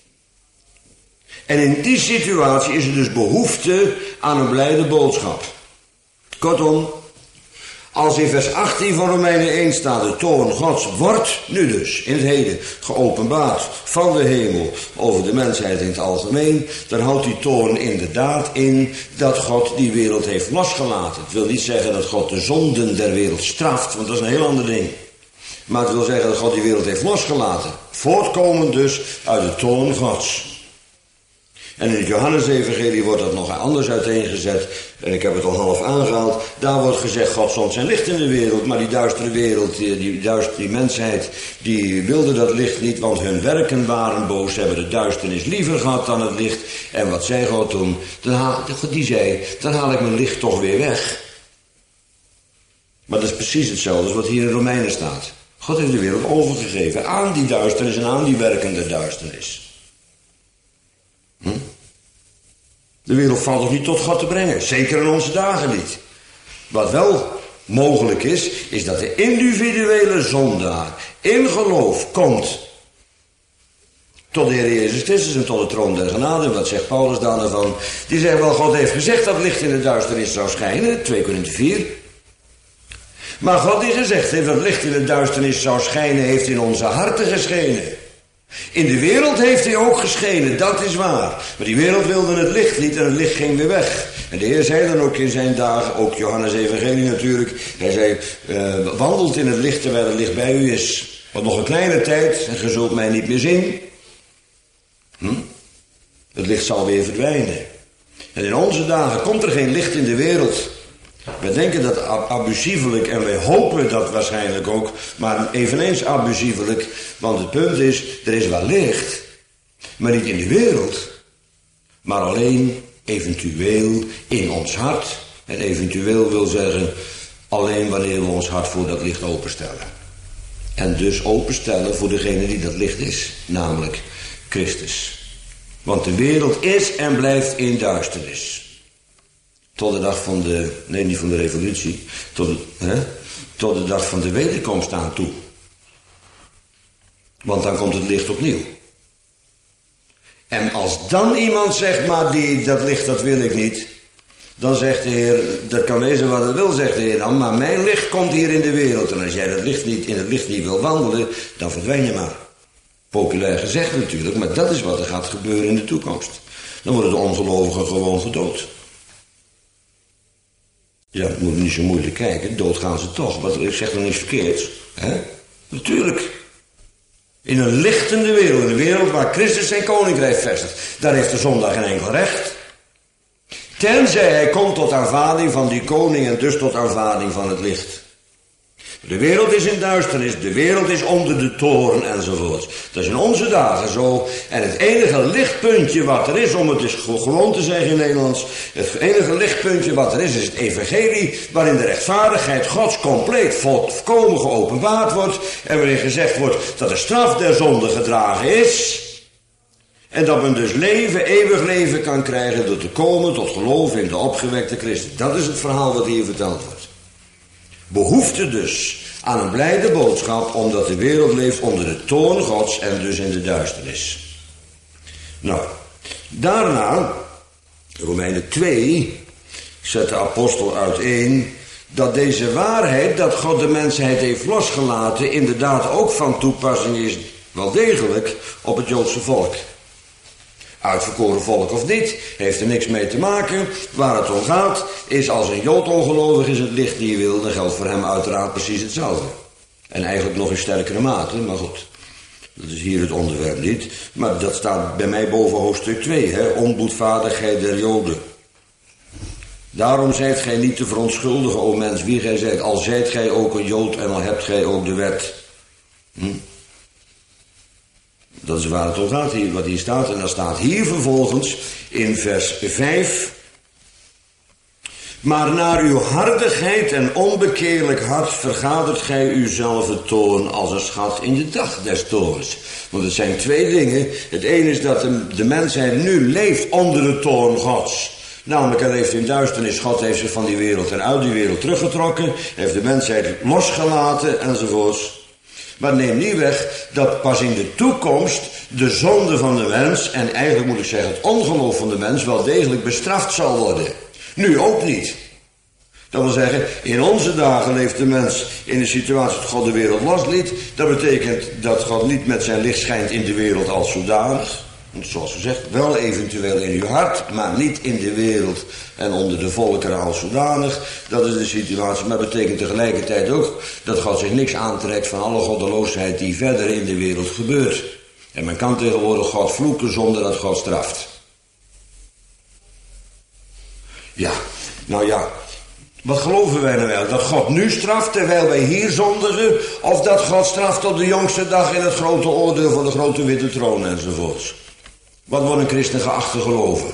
En in die situatie is er dus behoefte aan een blijde boodschap. Kortom, als in vers achttien van Romeinen één staat, de toorn Gods wordt nu dus in het heden geopenbaard van de hemel over de mensheid in het algemeen, dan houdt die toorn inderdaad in dat God die wereld heeft losgelaten. Het wil niet zeggen dat God de zonden der wereld straft, want dat is een heel ander ding. Maar het wil zeggen dat God die wereld heeft losgelaten. Voortkomend dus uit de toorn Gods. En in het Johannesevangelie wordt dat nog anders uiteengezet. En ik heb het al half aangehaald. Daar wordt gezegd, God zond zijn licht in de wereld. Maar die duistere wereld, die, die, duister, die mensheid, die wilde dat licht niet. Want hun werken waren boos. Ze hebben de duisternis liever gehad dan het licht. En wat zei God toen? Dan haal, die zei, dan haal ik mijn licht toch weer weg. Maar dat is precies hetzelfde als wat hier in Romeinen staat. God heeft de wereld overgegeven aan die duisternis en aan die werkende duisternis. Hm? De wereld valt toch niet tot God te brengen. Zeker in onze dagen niet. Wat wel mogelijk is, is dat de individuele zondaar in geloof komt tot de Heer Jezus Christus en tot de troon der genade. Wat zegt Paulus daar nou van? Die zegt wel, God heeft gezegd dat licht in de duisternis zou schijnen. twee Korinthe vier. Maar God die gezegd heeft dat licht in de duisternis zou schijnen, heeft in onze harten geschenen. In de wereld heeft hij ook geschenen, dat is waar. Maar die wereld wilde het licht niet en het licht ging weer weg. En de Heer zei dan ook in zijn dagen, ook Johannes Evangelie natuurlijk. Hij zei, uh, wandelt in het licht terwijl het licht bij u is. Want nog een kleine tijd en ge zult mij niet meer zien. Hm? Het licht zal weer verdwijnen. En in onze dagen komt er geen licht in de wereld. Wij denken dat abusievelijk en wij hopen dat waarschijnlijk ook, maar eveneens abusievelijk, want het punt is, er is wel licht, maar niet in de wereld, maar alleen eventueel in ons hart. En eventueel wil zeggen, alleen wanneer we ons hart voor dat licht openstellen. En dus openstellen voor degene die dat licht is, namelijk Christus. Want de wereld is en blijft in duisternis. Tot de dag van de, nee niet van de revolutie, tot de, hè, tot de dag van de wederkomst aan toe. Want dan komt het licht opnieuw. En als dan iemand zegt, maar die, dat licht dat wil ik niet. Dan zegt de Heer, dat kan wezen wat het wil, zegt de Heer dan. Maar mijn licht komt hier in de wereld. En als jij dat licht niet, in het licht niet wil wandelen, dan verdwijn je maar. Populair gezegd natuurlijk, maar dat is wat er gaat gebeuren in de toekomst. Dan worden de ongelovigen gewoon gedood. Ja, het moet niet zo moeilijk kijken. Dood gaan ze toch. Wat, ik zeg nog niets verkeerds. Hè? Natuurlijk. In een lichtende wereld. In een wereld waar Christus zijn koninkrijk vestigt. Daar heeft de zondaar geen enkel recht. Tenzij hij komt tot aanvaarding van die koning. En dus tot aanvaarding van het licht. De wereld is in duisternis. De wereld is onder de toorn enzovoort. Dat is in onze dagen zo. En het enige lichtpuntje wat er is, om het eens gewoon te zeggen in Nederlands. Het enige lichtpuntje wat er is, is het evangelie. Waarin de rechtvaardigheid Gods compleet volkomen geopenbaard wordt. En waarin gezegd wordt dat de straf der zonde gedragen is. En dat men dus leven, eeuwig leven kan krijgen door te komen tot geloof in de opgewekte Christus. Dat is het verhaal wat hier verteld wordt. Behoefte dus aan een blijde boodschap, omdat de wereld leeft onder de toorn Gods en dus in de duisternis. Nou, daarna, Romeinen twee, zet de apostel uiteen dat deze waarheid, dat God de mensheid heeft losgelaten, inderdaad ook van toepassing is, wel degelijk, op het Joodse volk. Uitverkoren volk of niet, heeft er niks mee te maken. Waar het om gaat, is als een Jood ongelovig is het licht die je wil, dan geldt voor hem uiteraard precies hetzelfde. En eigenlijk nog in sterkere mate, maar goed. Dat is hier het onderwerp niet. Maar dat staat bij mij boven hoofdstuk twee, hè, onboedvaardigheid der Joden. Daarom zijt gij niet te verontschuldigen, o mens, wie gij zijt, al zijt gij ook een Jood en al hebt gij ook de wet. Hm? Dat is waar het om gaat, hier, wat hier staat. En dat staat hier vervolgens in vers vijf. Maar naar uw hardigheid en onbekeerlijk hart vergadert gij uzelf toorn als een schat in de dag des toorns. Want het zijn twee dingen. Het ene is dat de, de mensheid nu leeft onder de toorn Gods. Namelijk, hij leeft in duisternis. God heeft zich van die wereld en uit die wereld teruggetrokken. Heeft de mensheid losgelaten enzovoorts. Maar neem niet weg dat pas in de toekomst de zonde van de mens, en eigenlijk moet ik zeggen het ongeloof van de mens, wel degelijk bestraft zal worden. Nu ook niet. Dat wil zeggen, in onze dagen leeft de mens in de situatie dat God de wereld losliet. Dat betekent dat God niet met zijn licht schijnt in de wereld als zodanig. Zoals gezegd, wel eventueel in uw hart, maar niet in de wereld en onder de volkeren als zodanig. Dat is de situatie, maar betekent tegelijkertijd ook dat God zich niks aantrekt van alle goddeloosheid die verder in de wereld gebeurt. En men kan tegenwoordig God vloeken zonder dat God straft. Ja, nou ja, wat geloven wij nou wel? Dat God nu straft terwijl wij hier zondigen? Of dat God straft op de jongste dag in het grote oordeel van de grote witte troon enzovoorts? Wat wordt een christen geacht te geloven?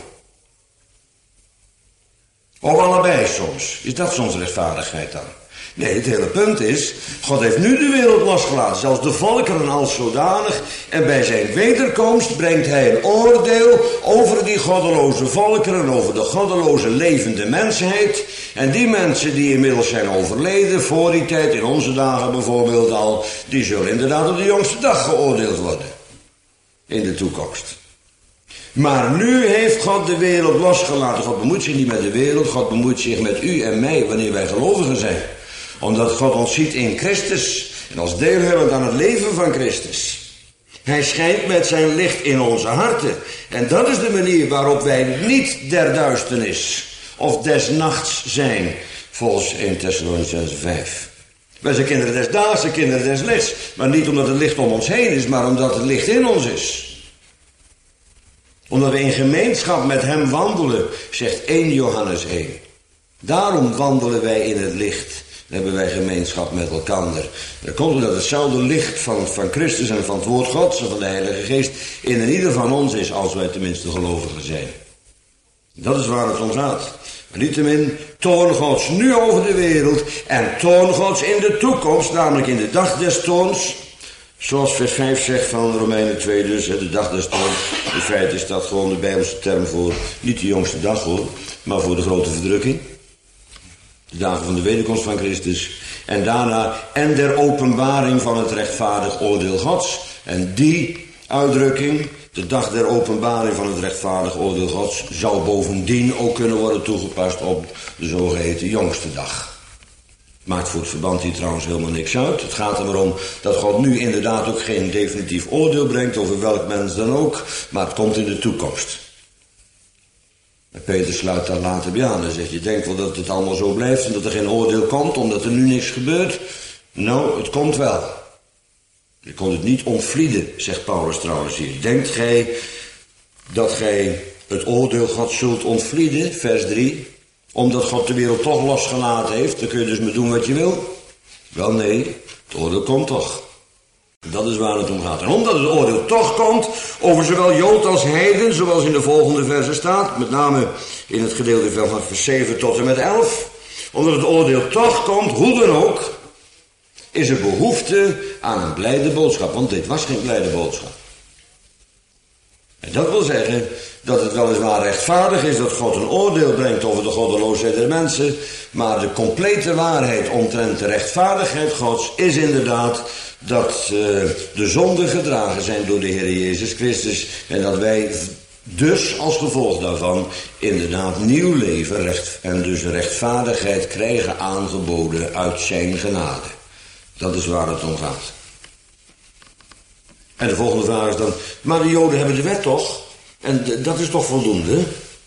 Of allebei soms. Is dat soms rechtvaardigheid dan? Nee, het hele punt is, God heeft nu de wereld losgelaten, zelfs de volkeren als zodanig. En bij zijn wederkomst brengt hij een oordeel over die goddeloze volkeren, over de goddeloze levende mensheid. En die mensen die inmiddels zijn overleden, voor die tijd, in onze dagen bijvoorbeeld al, die zullen inderdaad op de jongste dag geoordeeld worden. In de toekomst. Maar nu heeft God de wereld losgelaten. God bemoeit zich niet met de wereld, God bemoeit zich met u en mij wanneer wij gelovigen zijn. Omdat God ons ziet in Christus en als deelhebbend aan het leven van Christus. Hij schijnt met zijn licht in onze harten. En dat is de manier waarop wij niet der duisternis of des nachts zijn, volgens eerste Thessalonicenzen vijf. Wij zijn kinderen des daags, kinderen des lichts. Maar niet omdat het licht om ons heen is, maar omdat het licht in ons is. Omdat we in gemeenschap met hem wandelen, zegt eerste Johannes één. Daarom wandelen wij in het licht. Dan hebben wij gemeenschap met elkaar. Dat komt omdat hetzelfde licht van, van Christus en van het woord Gods en van de Heilige Geest in en ieder van ons is, als wij tenminste gelovigen zijn. Dat is waar het om gaat. Maar niettemin, toorn Gods nu over de wereld en toorn Gods in de toekomst, namelijk in de dag des toorns. Zoals vers vijf zegt van Romeinen twee dus, de dag des toorns. In feite is dat gewoon de Bijbelse term voor, niet de jongste dag hoor, maar voor de grote verdrukking. De dagen van de wederkomst van Christus. En daarna, en der openbaring van het rechtvaardig oordeel Gods. En die uitdrukking, de dag der openbaring van het rechtvaardig oordeel Gods, zou bovendien ook kunnen worden toegepast op de zogeheten jongste dag. Maakt voor het verband hier trouwens helemaal niks uit. Het gaat er maar om dat God nu inderdaad ook geen definitief oordeel brengt over welk mens dan ook, maar het komt in de toekomst. En Peter sluit daar later bij aan en zegt, je denkt wel dat het allemaal zo blijft en dat er geen oordeel komt omdat er nu niks gebeurt? Nou, het komt wel. Je kon het niet ontvlieden, zegt Paulus trouwens hier. Denkt gij dat gij het oordeel God zult ontvlieden, vers drie, omdat God de wereld toch losgelaten heeft, dan kun je dus maar doen wat je wil? Wel nee, het oordeel komt toch. Dat is waar het om gaat. En omdat het oordeel toch komt, over zowel Jood als heiden, zoals in de volgende versen staat, met name in het gedeelte van vers zeven tot en met elf, omdat het oordeel toch komt, hoe dan ook, is er behoefte aan een blijde boodschap, want dit was geen blijde boodschap. En dat wil zeggen dat het weliswaar rechtvaardig is dat God een oordeel brengt over de goddeloosheid der mensen, maar de complete waarheid omtrent de rechtvaardigheid Gods is inderdaad dat uh, de zonden gedragen zijn door de Heer Jezus Christus en dat wij dus als gevolg daarvan inderdaad nieuw leven recht, en dus rechtvaardigheid krijgen aangeboden uit zijn genade. Dat is waar het om gaat. En de volgende vraag is dan, maar de Joden hebben de wet toch? En d- dat is toch voldoende?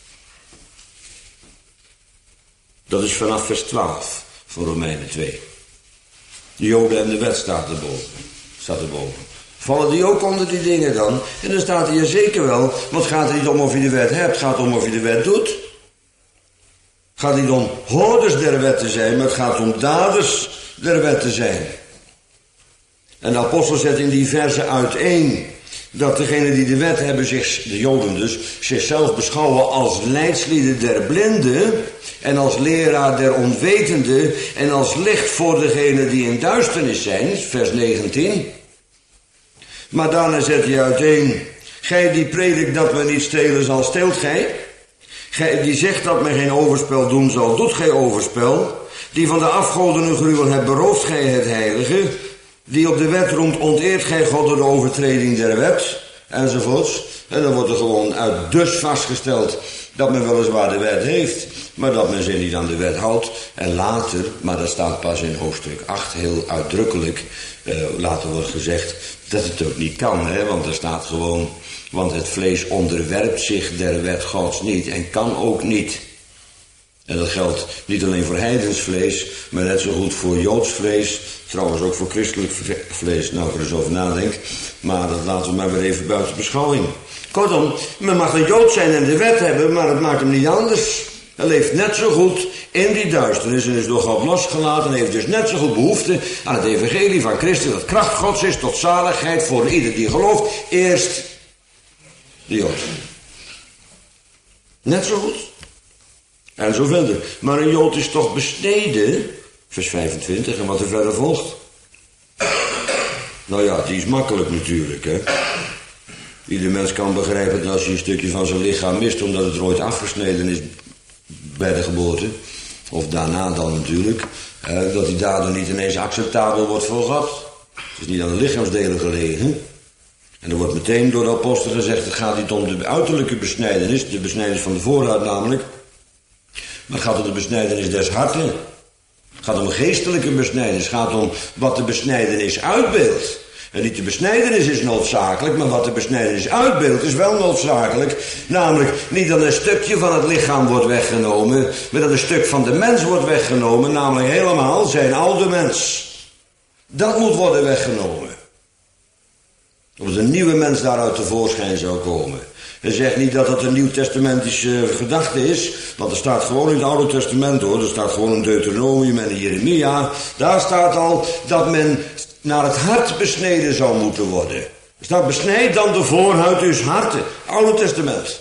Dat is vanaf vers twaalf van Romeinen twee. De Joden en de wet staat erboven. Staat erboven. Vallen die ook onder die dingen dan? En dan staat hij er zeker wel, want het gaat er niet om of je de wet hebt, het gaat om of je de wet doet. Het gaat niet om hoorders der wet te zijn, maar het gaat om daders der wet te zijn. En de apostel zet in die verse uiteen dat degenen die de wet hebben, zich, de Joden dus, zichzelf beschouwen als leidslieden der blinden en als leraar der onwetenden en als licht voor degenen die in duisternis zijn, vers negentien. Maar daarna zet hij uiteen, gij die predikt dat men niet stelen zal, steelt gij? Gij die zegt dat men geen overspel doen zal, doet gij overspel? Die van de afgoden een gruwel hebt, berooft gij het heilige? Die op de wet roemt, onteert gij God door de overtreding der wet, enzovoorts. En dan wordt er gewoon uit dus vastgesteld dat men weliswaar de wet heeft, maar dat men zich niet aan de wet houdt. En later, maar dat staat pas in hoofdstuk acht heel uitdrukkelijk, uh, later wordt gezegd dat het ook niet kan, hè, want er staat gewoon, want het vlees onderwerpt zich der wet Gods niet en kan ook niet. En dat geldt niet alleen voor heidens vlees, maar net zo goed voor Joods vlees. Trouwens ook voor christelijk vlees, nou ik er eens over nadenk. Maar dat laten we maar weer even buiten beschouwing. Kortom, men mag een Jood zijn en de wet hebben, maar het maakt hem niet anders. Hij leeft net zo goed in die duisternis en is door God losgelaten en heeft dus net zo goed behoefte aan het evangelie van Christus, dat kracht Gods is tot zaligheid voor ieder die gelooft. Eerst de Jood. Net zo goed. En zo verder. Maar een Jood is toch besneden, vers vijfentwintig, en wat er verder volgt. Nou ja, die is makkelijk natuurlijk, hè. Ieder mens kan begrijpen dat als hij een stukje van zijn lichaam mist, omdat het er ooit afgesneden is bij de geboorte, of daarna dan natuurlijk, eh, dat die dader niet ineens acceptabel wordt voor God. Het is niet aan de lichaamsdelen gelegen. En er wordt meteen door de apostel gezegd, het gaat niet om de uiterlijke besnijdenis, de besnijdenis van de voorhuid namelijk, maar het gaat om de besnijdenis des harten. Het gaat om geestelijke besnijdenis, het gaat om wat de besnijdenis uitbeeldt. En niet de besnijdenis is noodzakelijk, maar wat de besnijdenis uitbeeldt is wel noodzakelijk. Namelijk niet dat een stukje van het lichaam wordt weggenomen, maar dat een stuk van de mens wordt weggenomen, namelijk helemaal zijn oude mens. Dat moet worden weggenomen. Opdat een nieuwe mens daaruit tevoorschijn zou komen. Hij zegt niet dat dat een nieuwtestamentische gedachte is, want er staat gewoon in het Oude Testament hoor, er staat gewoon in Deuteronomium en in Jeremia, daar staat al dat men naar het hart besneden zou moeten worden. Er staat besnijd dan de voorhuid dus harten. Oude Testament.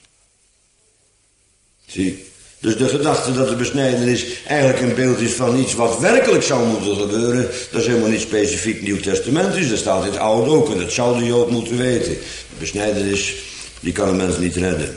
Zie. Dus de gedachte dat de besnijdenis eigenlijk een beeld is van iets wat werkelijk zou moeten gebeuren, dat is helemaal niet specifiek Nieuwtestamentisch. Dat staat in het Oude ook en dat zou de Jood moeten weten. De besnijdenis, die kan een mens niet redden.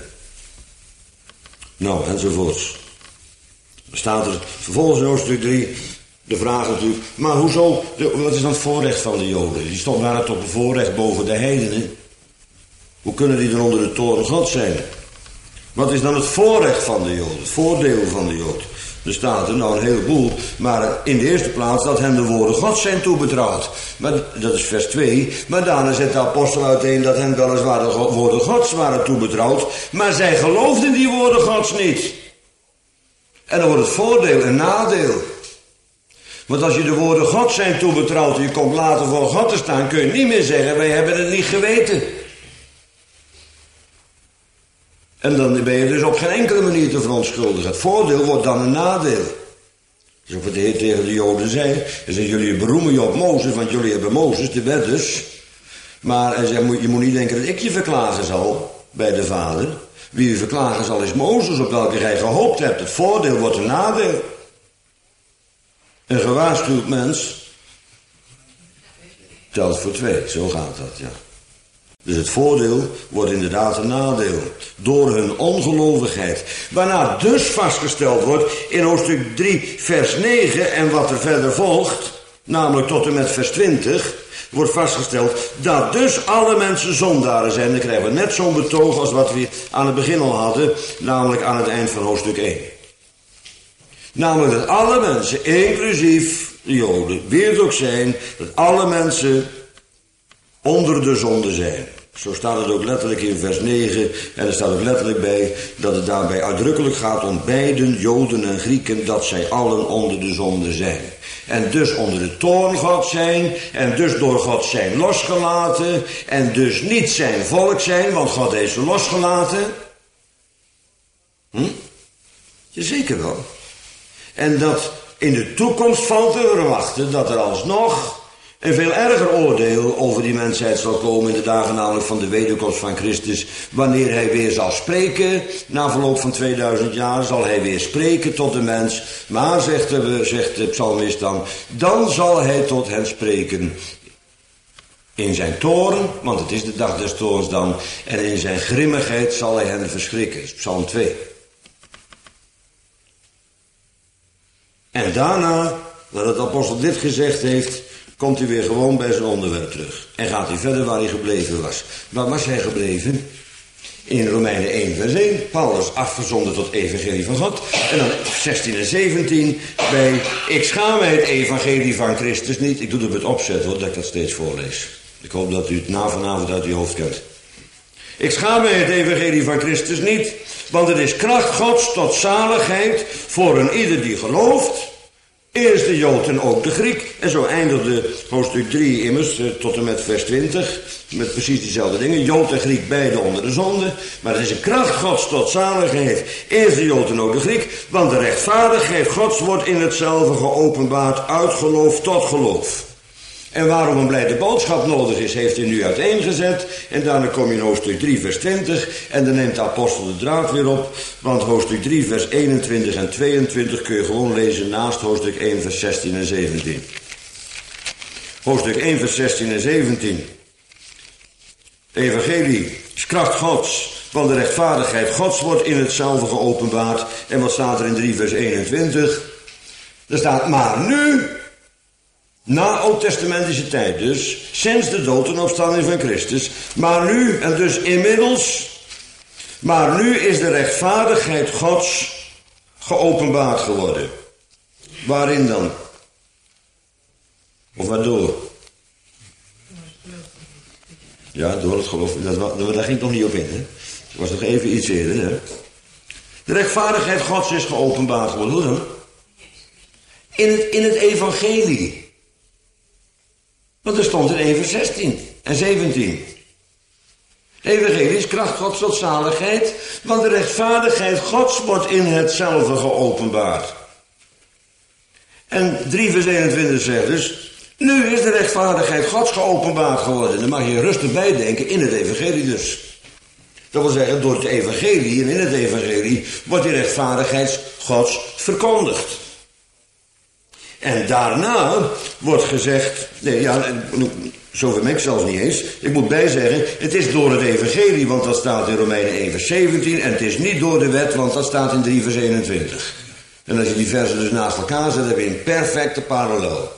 Nou, enzovoorts. Er staat er vervolgens in hoofdstuk drie... de vraag natuurlijk, maar hoezo, de, wat is dan het voorrecht van de Joden? Die stond waren toch een voorrecht boven de heidenen. Hoe kunnen die dan onder de toren God zijn? Wat is dan het voorrecht van de Joden? Het voordeel van de Jood? Er staat er nou een heleboel, maar in de eerste plaats dat hen de woorden Gods zijn toebetrouwd. Maar dat is vers twee, maar daarna zet de apostel uiteen dat hen weliswaar de woorden Gods waren toebetrouwd, maar zij geloofden die woorden Gods niet. En dan wordt het voordeel een nadeel. Want als je de woorden God zijn toebetrouwd en je komt later voor God te staan, kun je niet meer zeggen, wij hebben het niet geweten. En dan ben je dus op geen enkele manier te verontschuldigen. Het voordeel wordt dan een nadeel. Dus ook wat de Heer tegen de Joden zei, hij zei, jullie beroemen je op Mozes, want jullie hebben Mozes, de wet dus. Maar hij zei, je moet niet denken dat ik je verklagen zal bij de Vader. Wie je verklagen zal is Mozes, op welke gij gehoopt hebt. Het voordeel wordt een nadeel. Een gewaarschuwd mens telt voor twee, zo gaat dat, ja. Dus het voordeel wordt inderdaad een nadeel. Door hun ongelovigheid. Waarna dus vastgesteld wordt in hoofdstuk drie vers negen en wat er verder volgt, namelijk tot en met vers twintig, wordt vastgesteld dat dus alle mensen zondaren zijn. Dan krijgen we net zo'n betoog als wat we aan het begin al hadden, namelijk aan het eind van hoofdstuk één. Namelijk dat alle mensen, inclusief de Joden, wie het ook zijn, dat alle mensen onder de zonde zijn. Zo staat het ook letterlijk in vers negen. En er staat ook letterlijk bij dat het daarbij uitdrukkelijk gaat om beiden, Joden en Grieken, dat zij allen onder de zonde zijn. En dus onder de toorn God zijn. En dus door God zijn losgelaten. En dus niet zijn volk zijn, want God heeft ze losgelaten. Hm? Jazeker wel. En dat in de toekomst valt te verwachten dat er alsnog een veel erger oordeel over die mensheid zal komen in de dagen namelijk van de wederkomst van Christus. Wanneer hij weer zal spreken, na verloop van tweeduizend jaar zal hij weer spreken tot de mens. Maar, zegt de, zegt de psalmist dan, dan zal hij tot hen spreken in zijn toorn, want het is de dag des toorns dan, en in zijn grimmigheid zal hij hen verschrikken. Dat is psalm twee. En daarna, nadat de apostel dit gezegd heeft, komt hij weer gewoon bij zijn onderwerp terug. En gaat hij verder waar hij gebleven was. Waar was hij gebleven? In Romeinen één vers één. Paulus afgezonden tot evangelie van God. En dan zestien en zeventien bij ik schaam mij het evangelie van Christus niet. Ik doe het met opzet hoor, dat ik dat steeds voorlees. Ik hoop dat u het na vanavond uit uw hoofd kent. Ik schaam mij het evangelie van Christus niet. Want het is kracht Gods tot zaligheid voor een ieder die gelooft. Eerst de Jood en ook de Griek. En zo eindigde hoofdstuk drie immers tot en met vers twintig. Met precies diezelfde dingen. Jood en Griek beide onder de zonde. Maar het is een kracht Gods tot zaligheid. Eerst de Jood en ook de Griek. Want de rechtvaardigheid Gods wordt in hetzelfde geopenbaard uit geloof tot geloof. En waarom een blijde boodschap nodig is, heeft hij nu uiteengezet. En daarna kom je in hoofdstuk drie vers twintig. En dan neemt de apostel de draad weer op. Want hoofdstuk drie vers eenentwintig en tweeëntwintig kun je gewoon lezen naast hoofdstuk één vers zestien en zeventien. Hoofdstuk één vers zestien en zeventien. Evangelie is kracht Gods. Want de rechtvaardigheid Gods wordt in hetzelfde geopenbaard. En wat staat er in drie vers eenentwintig? Er staat maar nu... Na oud-testamentische tijd dus, sinds de dood en opstanding van Christus, maar nu, en dus inmiddels, maar nu is de rechtvaardigheid Gods geopenbaard geworden. Waarin dan? Of waardoor? Ja, door het geloof, dat, daar ging ik nog niet op in, hè. Dat was nog even iets eerder, hè. De rechtvaardigheid Gods is geopenbaard geworden, hoe dan? In het, in het evangelie. Want er stond in één vers zestien en zeventien. De evangelie is kracht Gods tot zaligheid, want de rechtvaardigheid Gods wordt in hetzelfde geopenbaard. En drie vers eenentwintig zegt dus, nu is de rechtvaardigheid Gods geopenbaard geworden. Dan mag je rustig bijdenken, in het evangelie dus. Dat wil zeggen, door het evangelie en in het evangelie wordt die rechtvaardigheid Gods verkondigd. En daarna wordt gezegd, nee ja, zover ben ik zelfs niet eens. Ik moet bijzeggen, het is door het evangelie, want dat staat in Romeinen één vers zeventien. En het is niet door de wet, want dat staat in drie vers eenentwintig. En als je die versen dus naast elkaar zet, heb je een perfecte parallel.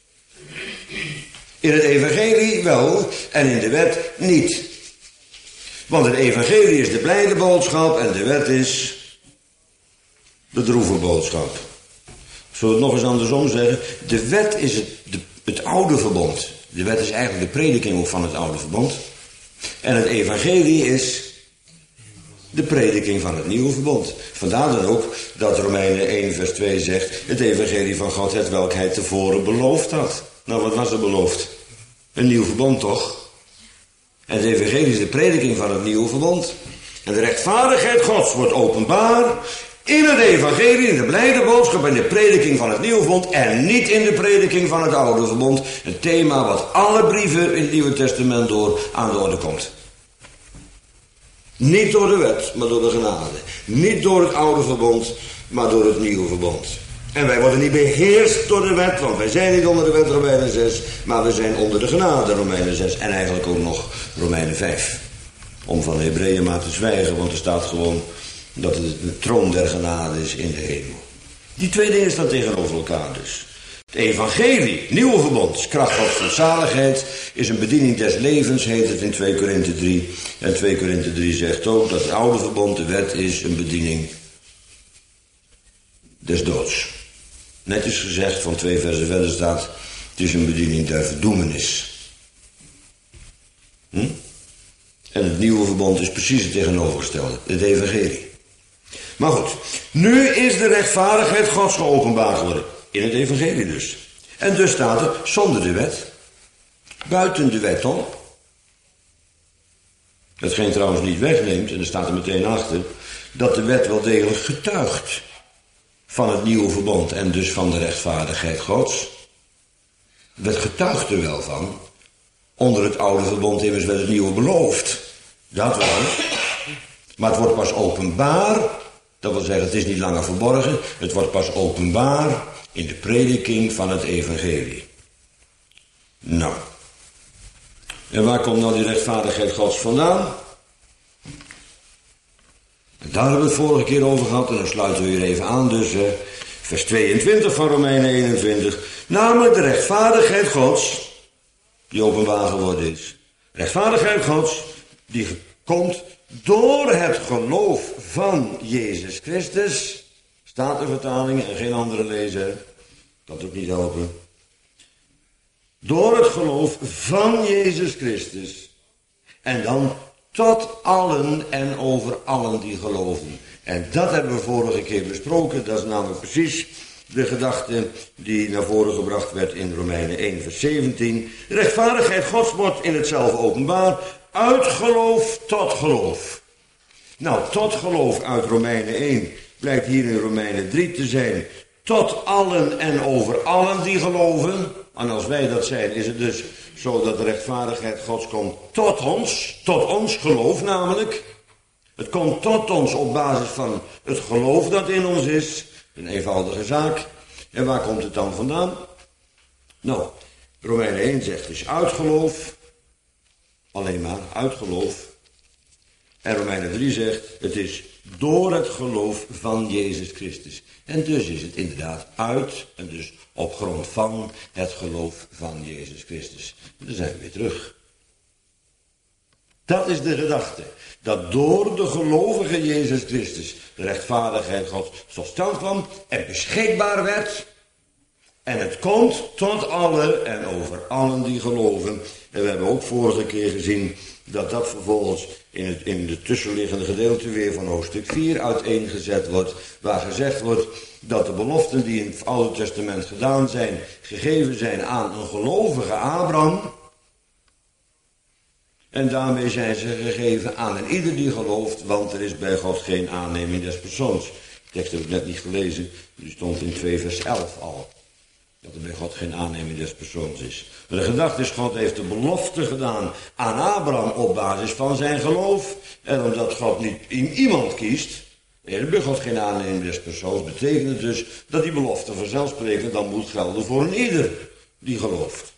In het evangelie wel, en in de wet niet. Want het evangelie is de blijde boodschap en de wet is de droeve boodschap. Zullen we het nog eens andersom zeggen? De wet is het, de, het oude verbond. De wet is eigenlijk de prediking ook van het oude verbond. En het evangelie is de prediking van het nieuwe verbond. Vandaar dan ook dat Romeinen één vers twee zegt, het evangelie van God, het welk hij tevoren beloofd had. Nou, wat was er beloofd? Een nieuw verbond toch? En het evangelie is de prediking van het nieuwe verbond. En de rechtvaardigheid Gods wordt openbaar in het evangelie, in de blijde boodschap en de prediking van het nieuwe verbond en niet in de prediking van het oude verbond. Een thema wat alle brieven in het Nieuwe Testament door aan de orde komt. Niet door de wet, maar door de genade. Niet door het oude verbond, maar door het nieuwe verbond. En wij worden niet beheerst door de wet, want wij zijn niet onder de wet, Romeinen zes, maar we zijn onder de genade, Romeinen zes en eigenlijk ook nog Romeinen vijf. Om van de Hebreeën maar te zwijgen, want er staat gewoon dat het de troon der genade is in de hemel. Die twee dingen staan tegenover elkaar dus. Het evangelie, nieuwe verbond, kracht Gods tot zaligheid, is een bediening des levens, heet het in twee Korinthe drie. En twee Korinthe drie zegt ook dat het oude verbond, de wet, is een bediening des doods. Netjes gezegd, van twee versen verder staat, het is een bediening der verdoemenis. Hm? En het nieuwe verbond is precies het tegenovergestelde, het evangelie. Maar goed, nu is de rechtvaardigheid Gods geopenbaard geworden. In het evangelie dus. En dus staat er, zonder de wet. Buiten de wet om. Hetgeen trouwens niet wegneemt, en er staat er meteen achter, dat de wet wel degelijk getuigt van het nieuwe verbond en dus van de rechtvaardigheid Gods. De wet getuigt er wel van. Onder het oude verbond immers werd het nieuwe beloofd. Dat wel. Maar het wordt pas openbaar. Dat wil zeggen, het is niet langer verborgen. Het wordt pas openbaar in de prediking van het evangelie. Nou. En waar komt nou die rechtvaardigheid Gods vandaan? Daar hebben we het vorige keer over gehad. En dan sluiten we weer even aan. Dus eh, vers tweeëntwintig van Romeinen eenentwintig. Namelijk de rechtvaardigheid Gods. Die openbaar geworden is. Rechtvaardigheid Gods. Die komt door het geloof van Jezus Christus. Staat de vertaling en geen andere lezer. Dat ook niet helpen. Door het geloof van Jezus Christus. En dan tot allen en over allen die geloven. En dat hebben we vorige keer besproken. Dat is namelijk precies de gedachte die naar voren gebracht werd in Romeinen één vers zeventien. De rechtvaardigheid Gods wordt in het zelf openbaar, uit geloof tot geloof. Nou, tot geloof uit Romeinen één blijkt hier in Romeinen drie te zijn. Tot allen en over allen die geloven. En als wij dat zijn, is het dus zo dat de rechtvaardigheid Gods komt tot ons. Tot ons geloof namelijk. Het komt tot ons op basis van het geloof dat in ons is. Een eenvoudige zaak. En waar komt het dan vandaan? Nou, Romeinen één zegt dus uit geloof. Alleen maar uit geloof. En Romeinen drie zegt, het is door het geloof van Jezus Christus. En dus is het inderdaad uit, en dus op grond van het geloof van Jezus Christus. Dan zijn we weer terug. Dat is de gedachte. Dat door de gelovige Jezus Christus de rechtvaardigheid Gods tot stand kwam en beschikbaar werd. En het komt tot allen en over allen die geloven. En we hebben ook vorige keer gezien dat dat vervolgens in het in de tussenliggende gedeelte weer van hoofdstuk vier uiteengezet wordt. Waar gezegd wordt dat de beloften die in het Oude Testament gedaan zijn, gegeven zijn aan een gelovige Abraham. En daarmee zijn ze gegeven aan een ieder die gelooft, want er is bij God geen aanneming des persoons. De tekst heb ik net niet gelezen, die stond in twee vers elf al. Dat er bij God geen aanneming des persoons is. Maar de gedachte is, God heeft de belofte gedaan aan Abraham op basis van zijn geloof. En omdat God niet iemand kiest, er bij God geen aanneming des persoons, betekent het dus dat die belofte vanzelfsprekend dan moet gelden voor een ieder die gelooft.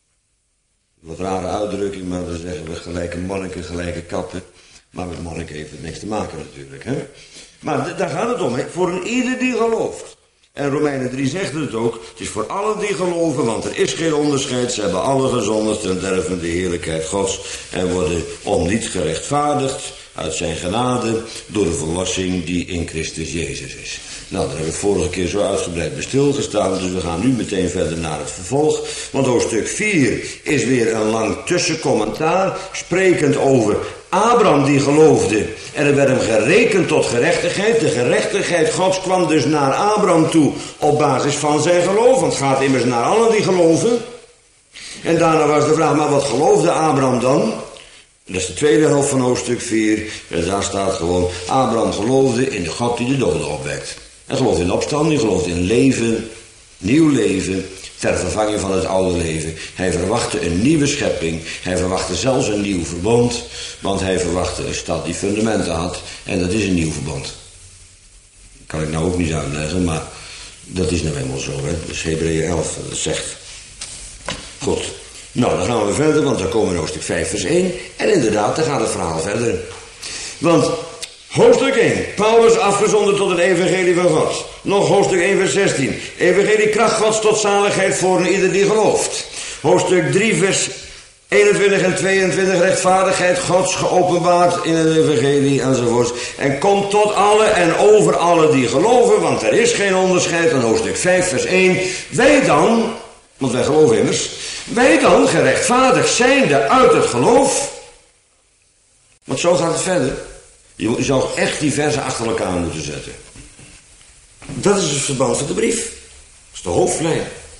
Wat rare uitdrukking, maar dan zeggen we gelijke monniken, gelijke kappen. Maar met monniken heeft het niks te maken natuurlijk. Hè? Maar daar gaat het om, hè? Voor een ieder die gelooft. En Romeinen drie zegt het ook, het is voor allen die geloven, want er is geen onderscheid. Ze hebben alle gezondigd ten derve van de heerlijkheid Gods en worden om niet gerechtvaardigd uit zijn genade door de verlossing die in Christus Jezus is. Nou, daar hebben we vorige keer zo uitgebreid bij stilgestaan, dus we gaan nu meteen verder naar het vervolg. Want hoofdstuk vier is weer een lang tussencommentaar, sprekend over Abraham die geloofde en er werd hem gerekend tot gerechtigheid. De gerechtigheid Gods kwam dus naar Abraham toe op basis van zijn geloof, want het gaat immers naar allen die geloven. En daarna was de vraag, maar wat geloofde Abraham dan? Dat is de tweede helft van hoofdstuk vier. En daar staat gewoon, Abraham geloofde in de God die de doden opwekt. Hij geloofde in opstanding, geloofde in leven, nieuw leven, ter vervanging van het oude leven. Hij verwachtte een nieuwe schepping. Hij verwachtte zelfs een nieuw verbond. Want hij verwachtte een stad die fundamenten had. En dat is een nieuw verbond. Dat kan ik nou ook niet uitleggen, maar dat is nou eenmaal zo. Hè? Dat is Hebreeën elf, dat zegt. Goed. Nou, dan gaan we verder, want dan komen we in hoofdstuk vijf vers één. En inderdaad, dan gaat het verhaal verder. Want hoofdstuk één, Paulus afgezonden tot het evangelie van God. Nog hoofdstuk één vers zestien. Evangelie kracht Gods tot zaligheid voor een ieder die gelooft. Hoofdstuk drie vers eenentwintig en tweeëntwintig, rechtvaardigheid Gods geopenbaard in het evangelie enzovoorts. En komt tot alle en over alle die geloven, want er is geen onderscheid. En hoofdstuk vijf vers één, wij dan, want wij geloven immers, wij dan gerechtvaardigd zijnde uit het geloof. Want zo gaat het verder. Je zou echt die versen achter elkaar moeten zetten. Dat is het verband van de brief. Dat is de hoofdlijn.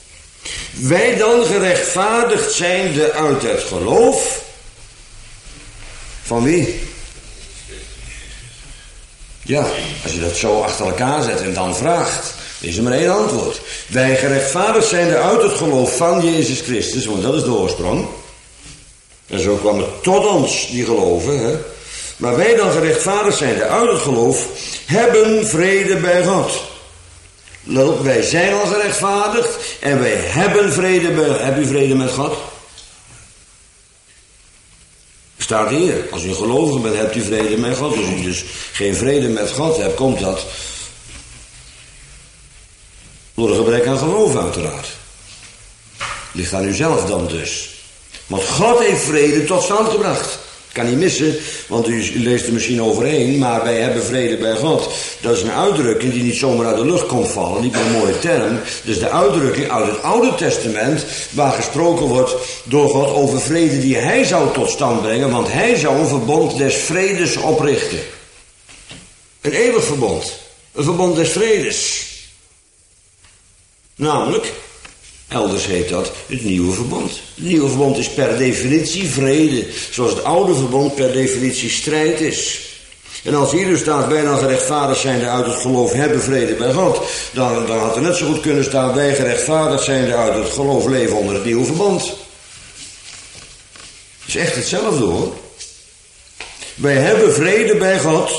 Wij dan gerechtvaardigd zijnde uit het geloof. Van wie? Ja, als je dat zo achter elkaar zet en dan vraagt, is er maar één antwoord. Wij gerechtvaardigd zijnde uit het geloof van Jezus Christus, want dat is de oorsprong. En zo kwam het tot ons die geloven, hè. Maar wij dan gerechtvaardigd zijnde uit het geloof, hebben vrede bij God. Wij zijn al gerechtvaardigd en wij hebben vrede bij God. Heb u vrede met God? Staat hier, als u gelovig bent, hebt u vrede met God. Als u dus geen vrede met God hebt, komt dat door een gebrek aan geloof uiteraard. Ligt aan uzelf dan dus. Want God heeft vrede tot stand gebracht. Kan niet missen, want u leest er misschien overheen, maar wij hebben vrede bij God. Dat is een uitdrukking die niet zomaar uit de lucht komt vallen, niet meer een mooie term. Dus de uitdrukking uit het Oude Testament, waar gesproken wordt door God over vrede die hij zou tot stand brengen, want hij zou een verbond des vredes oprichten. Een eeuwig verbond, een verbond des vredes. Namelijk, elders heet dat het nieuwe verbond. Het nieuwe verbond is per definitie vrede, zoals het oude verbond per definitie strijd is. En als hier dus staat, wij dan gerechtvaardigd zijnde uit het geloof hebben vrede bij God, dan, dan had er net zo goed kunnen staan, wij gerechtvaardigd zijnde uit het geloof leven onder het nieuwe verbond. Het is echt hetzelfde hoor. Wij hebben vrede bij God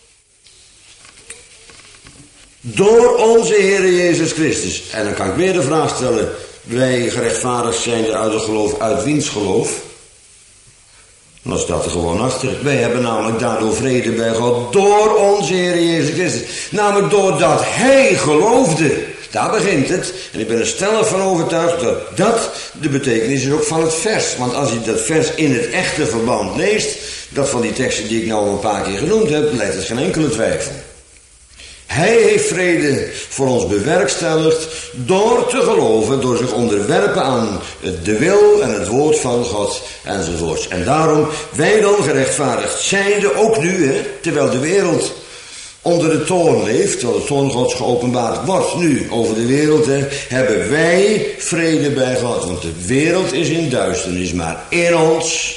door onze Heer Jezus Christus. En dan kan ik weer de vraag stellen, wij gerechtvaardigd zijnde uit het geloof, uit wiens geloof? Dan staat er gewoon achter. Wij hebben namelijk daardoor vrede bij God door onze Heer Jezus Christus. Namelijk doordat Hij geloofde. Daar begint het. En ik ben er stellig van overtuigd dat dat de betekenis is ook van het vers. Want als je dat vers in het echte verband leest, dat van die teksten die ik nou al een paar keer genoemd heb, leidt het geen enkele twijfel. Hij heeft vrede voor ons bewerkstelligd door te geloven, door zich onderwerpen aan de wil en het woord van God enzovoorts. En daarom, wij dan gerechtvaardigd zijnde, ook nu, hè, terwijl de wereld onder de toorn leeft, terwijl de toorn Gods geopenbaard wordt nu over de wereld, hè, hebben wij vrede bij God. Want de wereld is in duisternis, maar in ons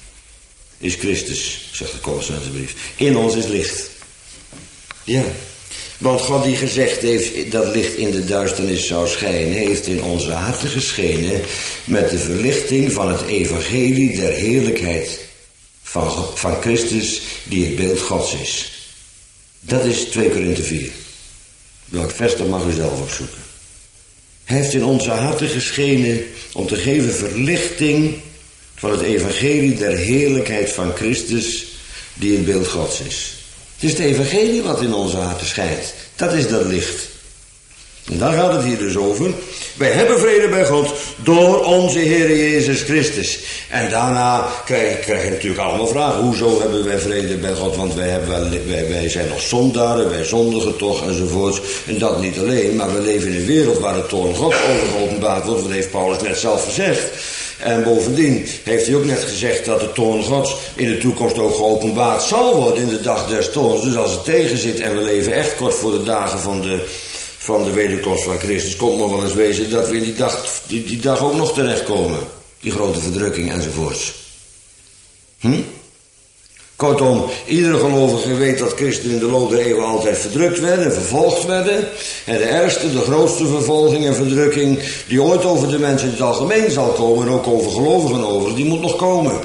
is Christus, zegt de Kolossenserbrief. In ons is licht. Ja. Want God die gezegd heeft dat licht in de duisternis zou schijnen, heeft in onze harten geschenen met de verlichting van het evangelie der heerlijkheid van, van Christus die het beeld Gods is. Dat is twee Korinthe vier. Welk vers, dat mag u zelf opzoeken. Hij heeft in onze harten geschenen om te geven verlichting van het evangelie der heerlijkheid van Christus die het beeld Gods is. Het is het evangelie wat in onze harten schijnt. Dat is dat licht. En daar gaat het hier dus over. Wij hebben vrede bij God door onze Heer Jezus Christus. En daarna krijg, krijg je natuurlijk allemaal vragen. Hoezo hebben wij vrede bij God? Want wij, hebben, wij, wij zijn nog zondaren, wij zondigen toch enzovoorts. En dat niet alleen, maar we leven in een wereld waar de toorn God over geopenbaard wordt. Dat heeft Paulus net zelf gezegd. En bovendien heeft hij ook net gezegd dat de toorn Gods in de toekomst ook geopenbaard zal worden in de dag des toorns. Dus als het tegen zit en we leven echt kort voor de dagen van de, van de wederkomst van Christus, komt nog wel eens wezen dat we in die dag, die, die dag ook nog terechtkomen. Die grote verdrukking enzovoorts. Hm? Kortom, iedere gelovige weet dat christenen in de loop der eeuwen altijd verdrukt werden en vervolgd werden. En de ergste, de grootste vervolging en verdrukking die ooit over de mensen in het algemeen zal komen, en ook over gelovigen over, die moet nog komen.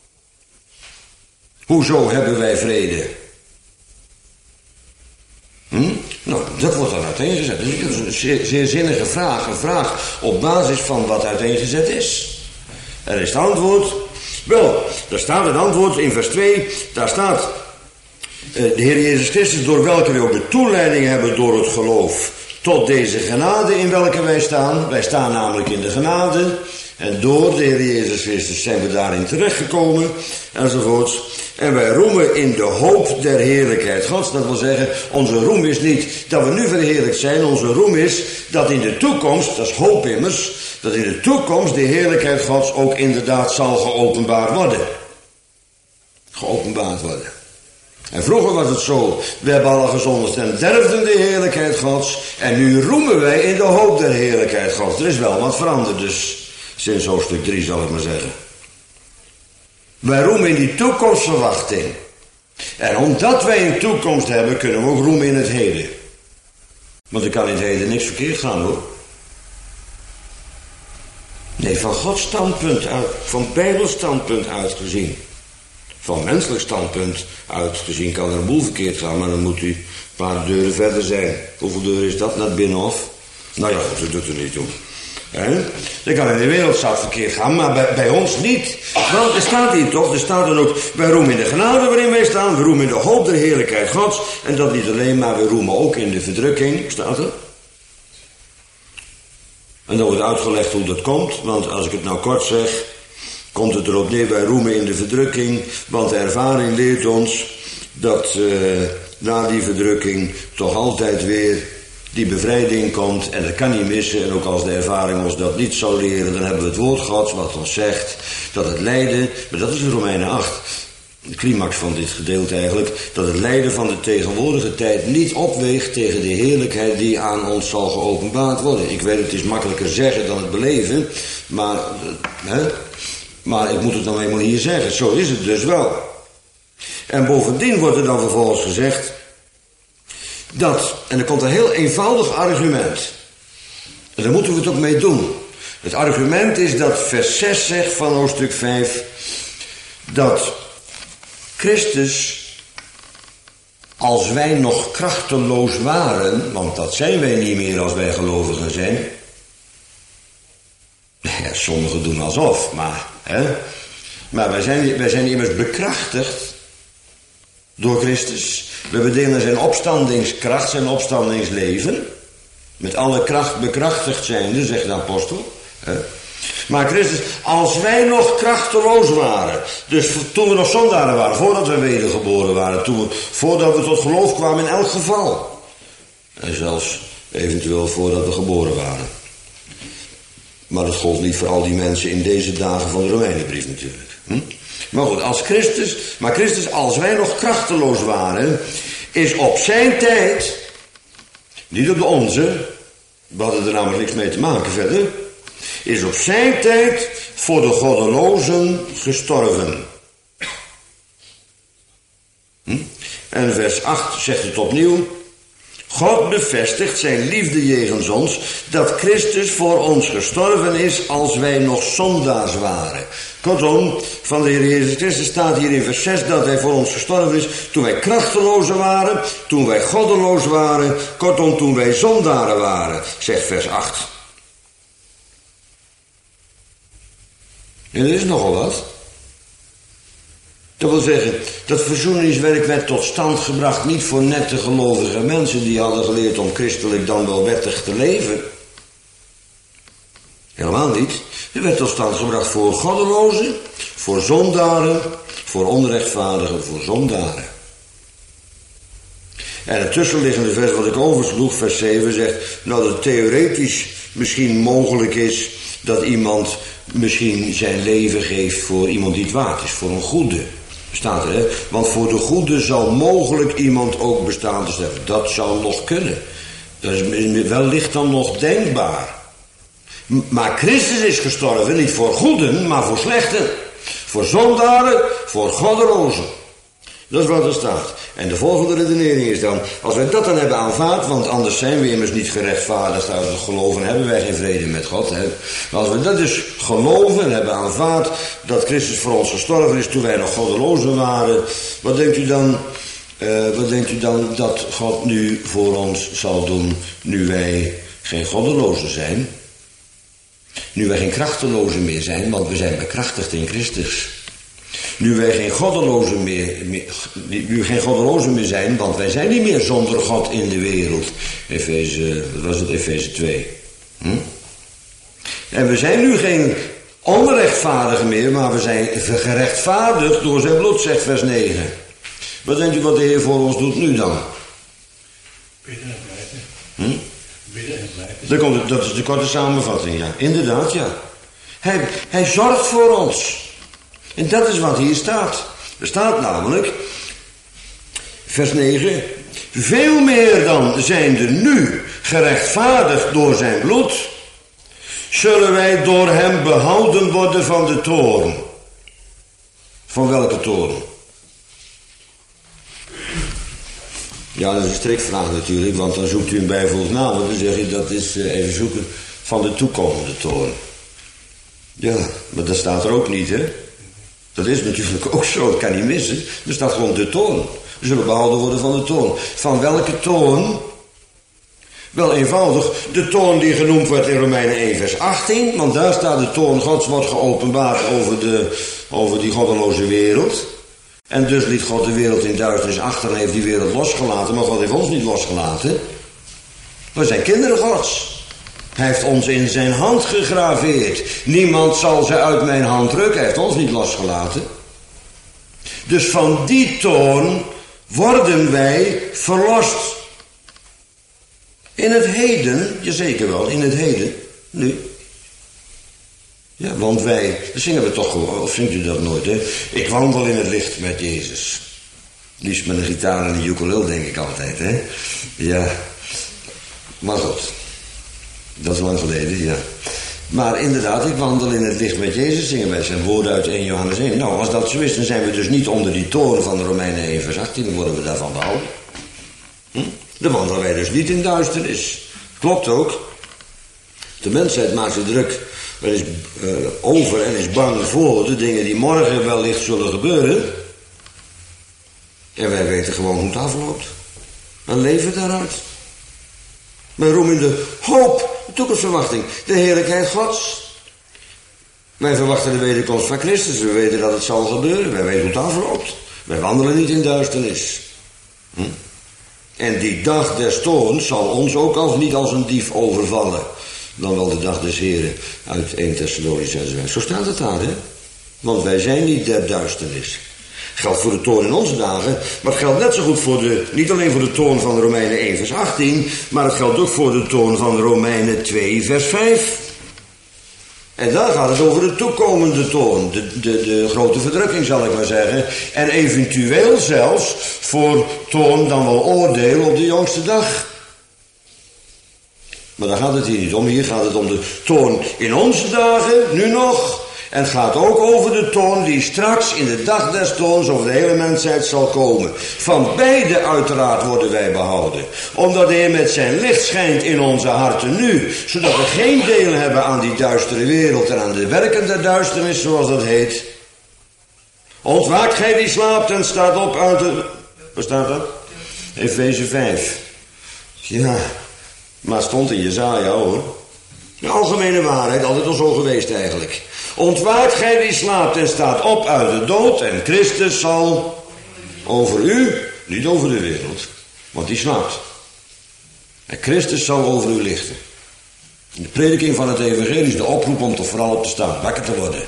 Hoezo hebben wij vrede? Hm? Nou, dat wordt dan uiteengezet. Dus dat is een zeer, zeer zinnige vraag. Een vraag op basis van wat uiteengezet is. Er is het antwoord. Wel, daar staat het antwoord in vers twee. Daar staat uh, de Heer Jezus Christus, door welke we ook de toeleiding hebben door het geloof tot deze genade in welke wij staan. Wij staan namelijk in de genade. En door de Heer Jezus Christus zijn we daarin terechtgekomen, enzovoorts. En wij roemen in de hoop der heerlijkheid Gods. Dat wil zeggen, onze roem is niet dat we nu verheerlijkt zijn. Onze roem is dat in de toekomst, dat is hoop immers, dat in de toekomst de heerlijkheid Gods ook inderdaad zal geopenbaard worden. Geopenbaard worden. En vroeger was het zo, we hebben alle gezondigd en derfden de heerlijkheid Gods. En nu roemen wij in de hoop der heerlijkheid Gods. Er is wel wat veranderd dus. Sinds hoofdstuk drie zal ik maar zeggen. Wij roemen in die toekomstverwachting. En omdat wij een toekomst hebben, kunnen we ook roemen in het heden. Want er kan in het heden niks verkeerd gaan hoor. Nee, van Gods standpunt uit, van Bijbels standpunt uit gezien. Van menselijk standpunt uit gezien kan er een boel verkeerd gaan, maar dan moet u een paar deuren verder zijn. Hoeveel deuren is dat? Naar het binnenhof? Nou ja, dat doet er niet toe. He? Dat kan in de wereld zou het verkeerd gaan, maar bij, bij ons niet. Want er staat hier toch, er staat dan ook, wij roemen in de genade waarin wij staan, we roemen in de hoop der heerlijkheid Gods. En dat niet alleen, maar we roemen ook in de verdrukking, staat er. En dan wordt uitgelegd hoe dat komt, want als ik het nou kort zeg, komt het erop neer, wij roemen in de verdrukking, want de ervaring leert ons dat uh, na die verdrukking toch altijd weer die bevrijding komt en dat kan niet missen. En ook als de ervaring ons dat niet zou leren, dan hebben we het woord Gods wat ons zegt dat het lijden, maar dat is in Romeinen acht, de climax van dit gedeelte eigenlijk, dat het lijden van de tegenwoordige tijd niet opweegt tegen de heerlijkheid die aan ons zal geopenbaard worden. Ik weet, het is makkelijker zeggen dan het beleven, maar, hè, maar ik moet het nou eenmaal hier zeggen. Zo is het dus wel. En bovendien wordt er dan vervolgens gezegd dat, en er komt een heel eenvoudig argument, en daar moeten we het ook mee doen. Het argument is dat vers zes zegt van hoofdstuk vijf, dat Christus, als wij nog krachteloos waren, want dat zijn wij niet meer als wij gelovigen zijn. Ja, sommigen doen alsof, maar, hè? maar wij, zijn, wij zijn immers bekrachtigd door Christus. We bedelen zijn opstandingskracht, zijn opstandingsleven. Met alle kracht bekrachtigd zijnde, zegt de apostel. Hè? Maar Christus, als wij nog krachteloos waren, dus toen we nog zondaren waren, voordat we wedergeboren waren, toen we, voordat we tot geloof kwamen in elk geval. En zelfs eventueel voordat we geboren waren. Maar dat gold niet voor al die mensen in deze dagen van de Romeinenbrief natuurlijk. Hm? Maar goed, als Christus, maar Christus, als wij nog krachteloos waren, is op zijn tijd, niet op de onze, we hadden er namelijk niks mee te maken verder, is op zijn tijd voor de goddelozen gestorven. Hm? En vers acht zegt het opnieuw. God bevestigt zijn liefde jegens ons, dat Christus voor ons gestorven is als wij nog zondaars waren. Kortom, van de Heer Jezus Christus staat hier in vers zes dat hij voor ons gestorven is toen wij krachtelozen waren, toen wij goddeloos waren, kortom toen wij zondaren waren, zegt vers acht. En er is nogal wat. Dat wil zeggen, dat verzoeningswerk werd tot stand gebracht niet voor nette gelovige mensen die hadden geleerd om christelijk dan wel wettig te leven. Helemaal niet. Het werd tot stand gebracht voor goddelozen, voor zondaren, voor onrechtvaardigen, voor zondaren. En het tussenliggende vers wat ik oversloeg, vers zeven, zegt, nou dat theoretisch misschien mogelijk is dat iemand misschien zijn leven geeft voor iemand die het waard is, voor een goede. Staat er, hè? Want voor de goede zal mogelijk iemand ook bestaan te sterven. Dat zou nog kunnen. Dat is wellicht dan nog denkbaar. Maar Christus is gestorven, niet voor goeden, maar voor slechten. Voor zondaren, voor goddelozen. Dat is wat er staat. En de volgende redenering is dan, als wij dat dan hebben aanvaard, want anders zijn we immers niet gerechtvaardigd uit het geloven, hebben wij geen vrede met God. Hè? Maar als we dat dus geloven en hebben aanvaard, dat Christus voor ons gestorven is toen wij nog goddelozen waren, wat denkt u dan, uh, wat denkt u dan dat God nu voor ons zal doen, nu wij geen goddelozen zijn? Nu wij geen krachtelozen meer zijn, want we zijn bekrachtigd in Christus. Nu wij geen goddelozen meer, meer, nu geen goddelozen meer zijn, want wij zijn niet meer zonder God in de wereld. Efeze, wat was het, Efeze twee. Hm? En we zijn nu geen onrechtvaardigen meer, maar we zijn gerechtvaardigd door zijn bloed, zegt vers negen. Wat denkt u wat de Heer voor ons doet nu dan? Bidden en blijven. Hm? Bidden en blijven. Dat, komt, dat is de korte samenvatting, ja. Inderdaad, ja. Hij, hij zorgt voor ons. En dat is wat hier staat. Er staat namelijk, vers negen, veel meer dan zijnde nu gerechtvaardigd door zijn bloed, zullen wij door hem behouden worden van de toorn. Van welke toorn? Ja, dat is een strikvraag natuurlijk, want dan zoekt u een bijvoorbeeld naam, dan zeg je dat is uh, even zoeken van de toekomende toorn. Ja, maar dat staat er ook niet, hè? Dat is natuurlijk ook zo, het kan niet missen. Er staat gewoon de toorn. We zullen behouden worden van de toorn. Van welke toorn? Wel eenvoudig, de toorn die genoemd wordt in Romeinen één vers achttien, want daar staat de toorn Gods wordt geopenbaard over, de, over die goddeloze wereld. En dus liet God de wereld in duisternis achter en heeft die wereld losgelaten, maar God heeft ons niet losgelaten. We zijn kinderen Gods. Hij heeft ons in zijn hand gegraveerd. Niemand zal ze uit mijn hand rukken. Hij heeft ons niet losgelaten. Dus van die toorn worden wij verlost. In het heden, jazeker wel, in het heden, nu. Ja, want wij, dat zingen we toch gewoon, of zingt u dat nooit, hè? Ik wandel in het licht met Jezus. Liefst met een gitaar en een ukulele, denk ik altijd, hè? Ja, maar goed. Dat is lang geleden, ja. Maar inderdaad, ik wandel in het licht met Jezus, zingen wij zijn woorden uit eerste Johannes één. Nou, als dat zo is, dan zijn we dus niet onder die toren van de Romeinen één vers achttien, dan worden we daarvan behouden. Hm? Dan wandelen wij dus niet in duisternis. Klopt ook. De mensheid maakt zich druk en is, uh, over en is bang voor de dingen die morgen wellicht zullen gebeuren. En wij weten gewoon hoe het afloopt. En leven daaruit. Wij roemen de hoop, de toekomstverwachting, de heerlijkheid Gods. Wij verwachten de wederkomst van Christus. We weten dat het zal gebeuren. Wij weten hoe het afloopt. Wij wandelen niet in duisternis. Hm? En die dag des toorns zal ons ook als niet als een dief overvallen. Dan wel de dag des Heren uit eerste Thessalonicenzen vijf. Zo staat het daar, hè? Want wij zijn niet der duisternis. Geldt voor de toorn in onze dagen, maar het geldt net zo goed voor de, niet alleen voor de toorn van de Romeinen één vers achttien, maar het geldt ook voor de toorn van de Romeinen twee vers vijf. En daar gaat het over de toekomende toorn, de, de, de grote verdrukking zal ik maar zeggen. En eventueel zelfs voor toorn dan wel oordeel op de jongste dag. Maar daar gaat het hier niet om, hier gaat het om de toorn in onze dagen, nu nog. En het gaat ook over de toorn die straks in de dag des toorns over de hele mensheid zal komen. Van beide uiteraard worden wij behouden. Omdat de Heer met zijn licht schijnt in onze harten nu. Zodat we geen deel hebben aan die duistere wereld en aan de werken der duisternis zoals dat heet. Ontwaakt gij die slaapt en staat op uit de... Waar staat dat? Efeze vijf. Ja, maar stond in Jesaja hoor. De algemene waarheid, altijd al zo geweest eigenlijk. Ontwaakt gij die slaapt en staat op uit de dood en Christus zal over u, niet over de wereld, want die slaapt. En Christus zal over u lichten. De prediking van het evangelie is de oproep om toch vooral op te staan, wakker te worden.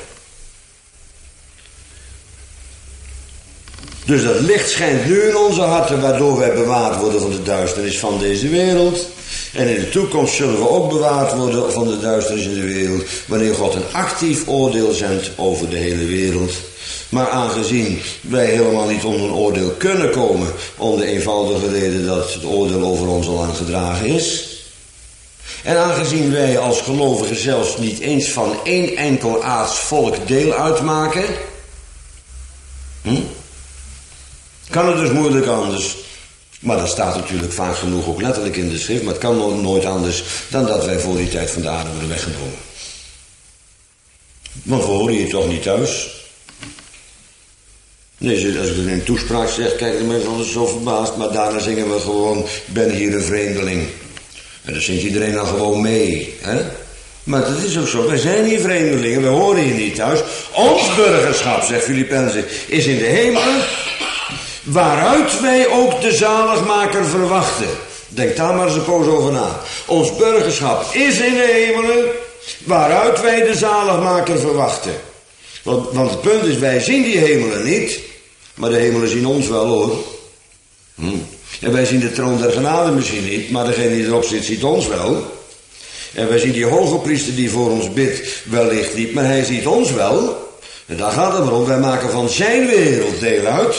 Dus dat licht schijnt nu in onze harten, waardoor wij bewaard worden van de duisternis van deze wereld. En in de toekomst zullen we ook bewaard worden van de duisternis in de wereld, wanneer God een actief oordeel zendt over de hele wereld. Maar aangezien wij helemaal niet onder een oordeel kunnen komen, om de eenvoudige reden dat het oordeel over ons al aangedragen is. En aangezien wij als gelovigen zelfs niet eens van één enkel aards volk deel uitmaken, hm? kan het dus moeilijk anders. Maar dat staat natuurlijk vaak genoeg ook letterlijk in de schrift, maar het kan nooit anders dan dat wij voor die tijd van de aarde worden weggenomen. Want we horen hier toch niet thuis. Nee, als ik in een toespraak zeg, kijk de mensen altijd zo verbaasd, maar daarna zingen we gewoon, ik ben hier een vreemdeling. En dan zingt iedereen dan gewoon mee, hè? Maar dat is ook zo, wij zijn hier vreemdelingen, wij horen hier niet thuis. Ons burgerschap, zegt Filippenzen, is in de hemelen, waaruit wij ook de zaligmaker verwachten. Denk daar maar eens een poos over na. Ons burgerschap is in de hemelen, waaruit wij de zaligmaker verwachten. Want, want het punt is, wij zien die hemelen niet, maar de hemelen zien ons wel hoor. Hm. En wij zien de troon der genade misschien niet, maar degene die erop zit, ziet ons wel. En wij zien die hoge priester die voor ons bidt wellicht niet, maar hij ziet ons wel. En daar gaat het maar om, wij maken van zijn wereld deel uit.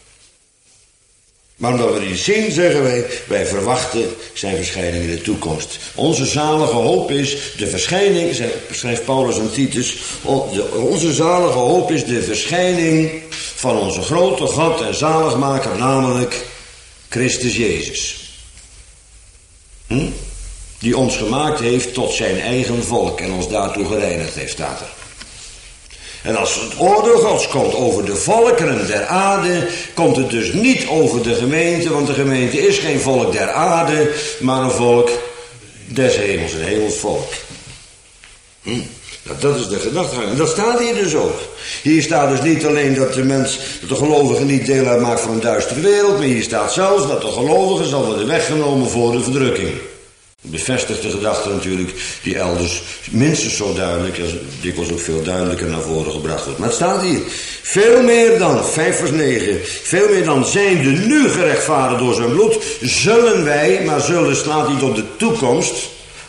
Maar omdat we die zien, zeggen wij, wij verwachten zijn verschijning in de toekomst. Onze zalige hoop is de verschijning, schrijft Paulus aan Titus, onze zalige hoop is de verschijning van onze grote God en zaligmaker, namelijk Christus Jezus. Hm? Die ons gemaakt heeft tot zijn eigen volk en ons daartoe gereinigd heeft, staat er. En als het oordeel Gods komt over de volkeren der aarde, komt het dus niet over de gemeente, want de gemeente is geen volk der aarde, maar een volk des hemels, een hemelsvolk. Hm? Nou, dat is de gedachtegang. En dat staat hier dus ook. Hier staat dus niet alleen dat de mens, dat de gelovige niet deel uitmaakt van een duistere wereld, maar hier staat zelfs dat de gelovige zal worden weggenomen voor de verdrukking. Bevestigt de gedachte natuurlijk die elders minstens zo duidelijk, als dikwijls ook veel duidelijker naar voren gebracht wordt. Maar het staat hier, veel meer dan, vijf vers negen, veel meer dan zijn de nu gerechtvaardigd door zijn bloed, zullen wij, maar zullen slaat niet op de toekomst,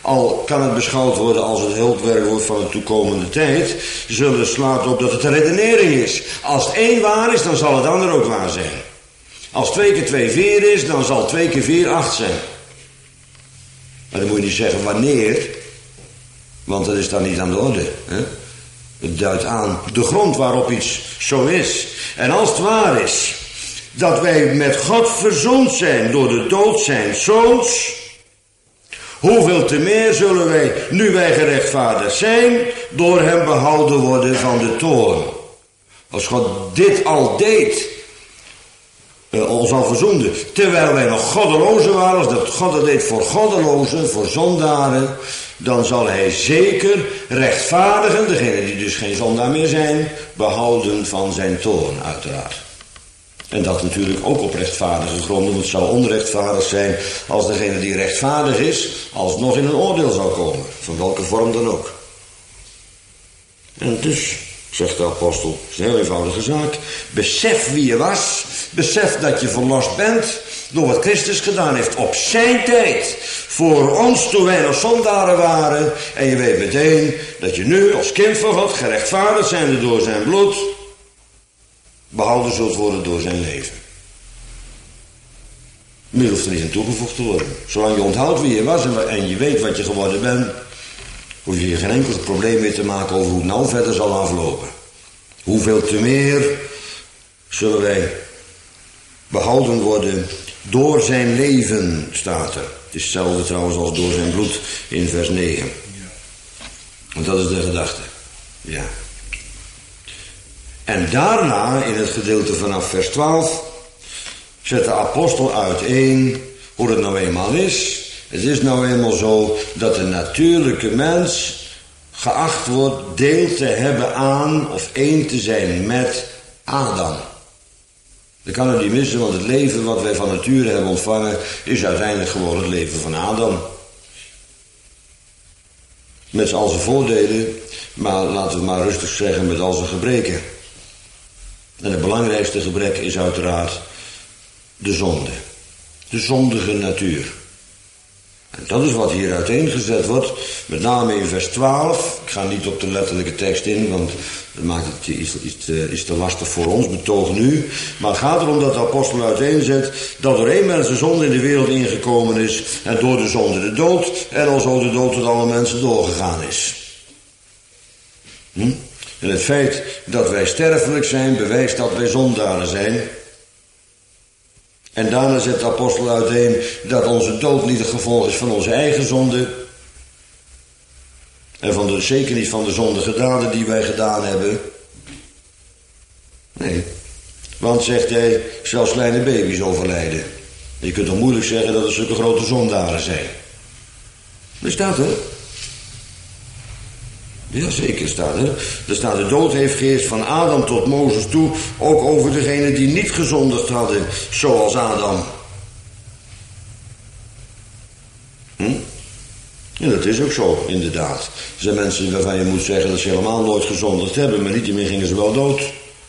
al kan het beschouwd worden als het hulpwerkwoord van de toekomende tijd, zullen slaat op dat het een redenering is. Als het één waar is, dan zal het ander ook waar zijn. Als twee keer twee vier is, dan zal twee keer vier acht zijn. Maar dan moet je niet zeggen wanneer, want dat is dan niet aan de orde. Hè? Het duidt aan de grond waarop iets zo is. En als het waar is dat wij met God verzoend zijn door de dood zijns zoons, hoeveel te meer zullen wij, nu wij gerechtvaardigd zijn, door hem behouden worden van de toorn. Als God dit al deed, uh, ons al verzoende, terwijl wij nog goddelozen waren, als dat God dat deed voor goddelozen, voor zondaren, dan zal hij zeker rechtvaardigen, degenen die dus geen zondaar meer zijn, behouden van zijn toorn, uiteraard. En dat natuurlijk ook op rechtvaardige gronden, want het zou onrechtvaardig zijn als degene die rechtvaardig is, alsnog in een oordeel zou komen, van welke vorm dan ook. En dus, zegt de apostel, het is een heel eenvoudige zaak, besef wie je was, besef dat je verlost bent door wat Christus gedaan heeft op zijn tijd, voor ons toen wij nog zondaren waren, en je weet meteen dat je nu als kind van God gerechtvaardigd zijnde door zijn bloed, behouden zult worden door zijn leven. Meer hoeft er niet aan toegevoegd te worden. Zolang je onthoudt wie je was en je weet wat je geworden bent, hoef je je geen enkel probleem meer te maken over hoe het nou verder zal aflopen. Hoeveel te meer zullen wij behouden worden door zijn leven, staat er. Het is hetzelfde trouwens als door zijn bloed in vers negen. Want dat is de gedachte. Ja. En daarna, in het gedeelte vanaf vers twaalf, zet de apostel uiteen hoe het nou eenmaal is. Het is nou eenmaal zo dat de natuurlijke mens geacht wordt deel te hebben aan of één te zijn met Adam. Dat kan het niet missen, want het leven wat wij van nature hebben ontvangen is uiteindelijk gewoon het leven van Adam. Met al zijn voordelen, maar laten we maar rustig zeggen met al zijn gebreken. En het belangrijkste gebrek is uiteraard de zonde. De zondige natuur. En dat is wat hier uiteengezet wordt, met name in vers twaalf. Ik ga niet op de letterlijke tekst in, want dat maakt het iets, iets, iets te lastig voor ons betoog nu. Maar het gaat erom dat de apostel uiteenzet dat door één mens de zonde in de wereld ingekomen is, en door de zonde de dood, en alzo de dood tot alle mensen doorgegaan is. Hm? En het feit dat wij sterfelijk zijn, bewijst dat wij zondaren zijn. En daarna zet de apostel uiteen dat onze dood niet het gevolg is van onze eigen zonde. En van de, zeker niet van de zondige daden die wij gedaan hebben. Nee. Want, zegt hij, zelfs kleine baby's overlijden. Je kunt toch moeilijk zeggen dat er zulke grote zondaren zijn. Dat staat er. Ja, zeker staat er. Er staat, de dood heeft geheerst van Adam tot Mozes toe, ook over degenen die niet gezondigd hadden, zoals Adam. Hm? En dat is ook zo, inderdaad. Er zijn mensen waarvan je moet zeggen dat ze helemaal nooit gezondigd hebben, maar niettemin gingen ze wel dood.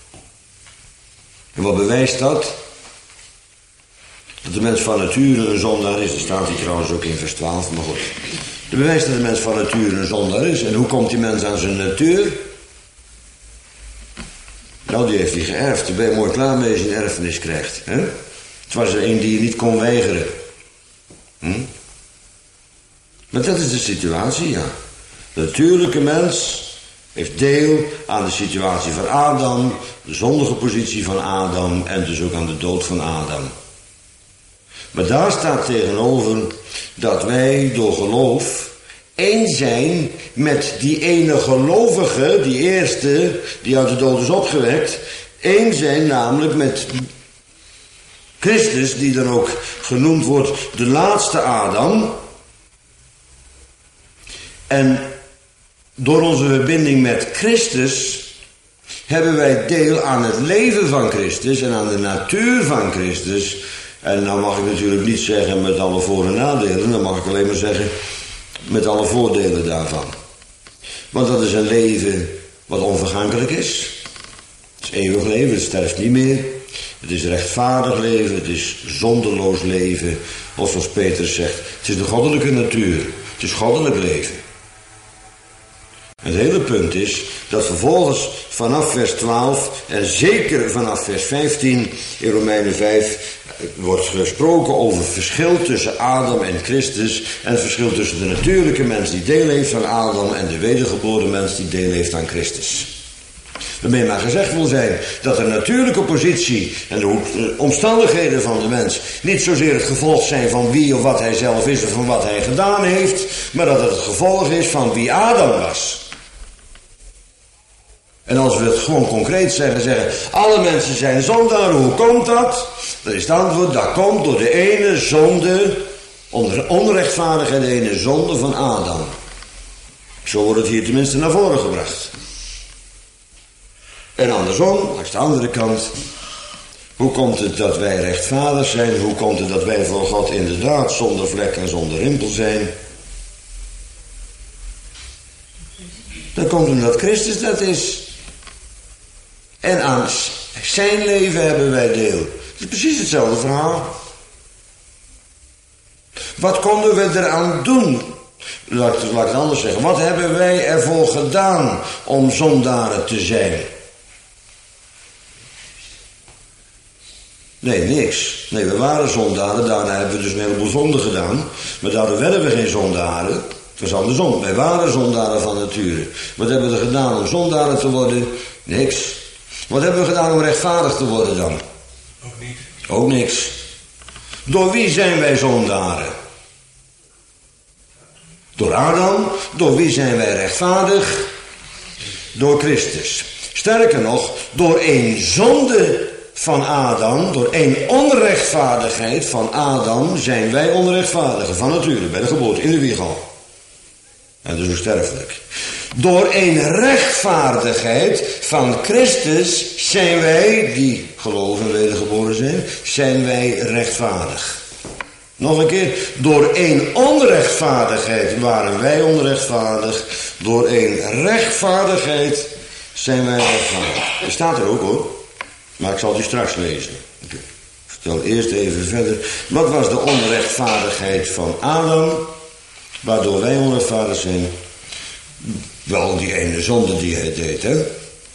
En wat bewijst dat? Dat de mens van nature een zondaar is. Dat staat hier trouwens ook in vers twaalf, maar goed. De bewijst dat de mens van nature een zondaar is. En hoe komt die mens aan zijn natuur? Nou, die heeft hij geërfd. Daar ben je mooi klaar mee als je een erfenis krijgt. Hè? Het was er een die je niet kon weigeren. Hm? Maar dat is de situatie, ja. De natuurlijke mens heeft deel aan de situatie van Adam, de zondige positie van Adam en dus ook aan de dood van Adam. Maar daar staat tegenover dat wij door geloof één zijn met die ene gelovige, die eerste die uit de dood is opgewekt, één zijn namelijk met Christus, die dan ook genoemd wordt de laatste Adam. En door onze verbinding met Christus hebben wij deel aan het leven van Christus en aan de natuur van Christus. En nou mag ik natuurlijk niet zeggen met alle voor- en nadelen, dan mag ik alleen maar zeggen met alle voordelen daarvan. Want dat is een leven wat onvergankelijk is. Het is eeuwig leven, het sterft niet meer. Het is rechtvaardig leven, het is zonderloos leven. Of zoals Petrus zegt, het is de goddelijke natuur. Het Het is goddelijk leven. Het hele punt is dat vervolgens vanaf vers twaalf en zeker vanaf vers vijftien in Romeinen vijf wordt gesproken over het verschil tussen Adam en Christus en het verschil tussen de natuurlijke mens die deel heeft aan Adam en de wedergeboren mens die deel heeft aan Christus. Waarmee maar gezegd wil zijn dat de natuurlijke positie en de omstandigheden van de mens niet zozeer het gevolg zijn van wie of wat hij zelf is of van wat hij gedaan heeft, maar dat het het gevolg is van wie Adam was. En als we het gewoon concreet zeggen, zeggen, alle mensen zijn zondaren, hoe komt dat? Dan is het antwoord, dat komt door de ene zonde, onrechtvaardigheid, de ene zonde van Adam. Zo wordt het hier tenminste naar voren gebracht. En andersom, langs de andere kant, hoe komt het dat wij rechtvaardig zijn? Hoe komt het dat wij voor God inderdaad zonder vlek en zonder rimpel zijn? Dat komt omdat Christus dat is. En aan zijn leven hebben wij deel. Het is precies hetzelfde verhaal. Wat konden we eraan doen? Laat, laat ik het anders zeggen. Wat hebben wij ervoor gedaan om zondaren te zijn? Nee, niks. Nee, we waren zondaren. Daarna hebben we dus een heleboel zonden gedaan. Maar daardoor werden we geen zondaren. Het was andersom. Wij waren zondaren van nature. Wat hebben we gedaan om zondaren te worden? Niks. Wat hebben we gedaan om rechtvaardig te worden dan? Ook niet. Ook niks. Door wie zijn wij zondaren? Door Adam. Door wie zijn wij rechtvaardig? Door Christus. Sterker nog, door één zonde van Adam, door één onrechtvaardigheid van Adam, zijn wij onrechtvaardigen van nature, bij de geboorte, in de wieg al. En dus ook sterfelijk. Door één rechtvaardigheid van Christus zijn wij, die geloven en wedergeboren zijn, zijn wij rechtvaardig. Nog een keer, door één onrechtvaardigheid waren wij onrechtvaardig, door één rechtvaardigheid zijn wij rechtvaardig. Dat staat er ook hoor, maar ik zal die straks lezen. Ik vertel eerst even verder. Wat was de onrechtvaardigheid van Adam, waardoor wij onrechtvaardig zijn? Wel die ene zonde die hij deed, hè?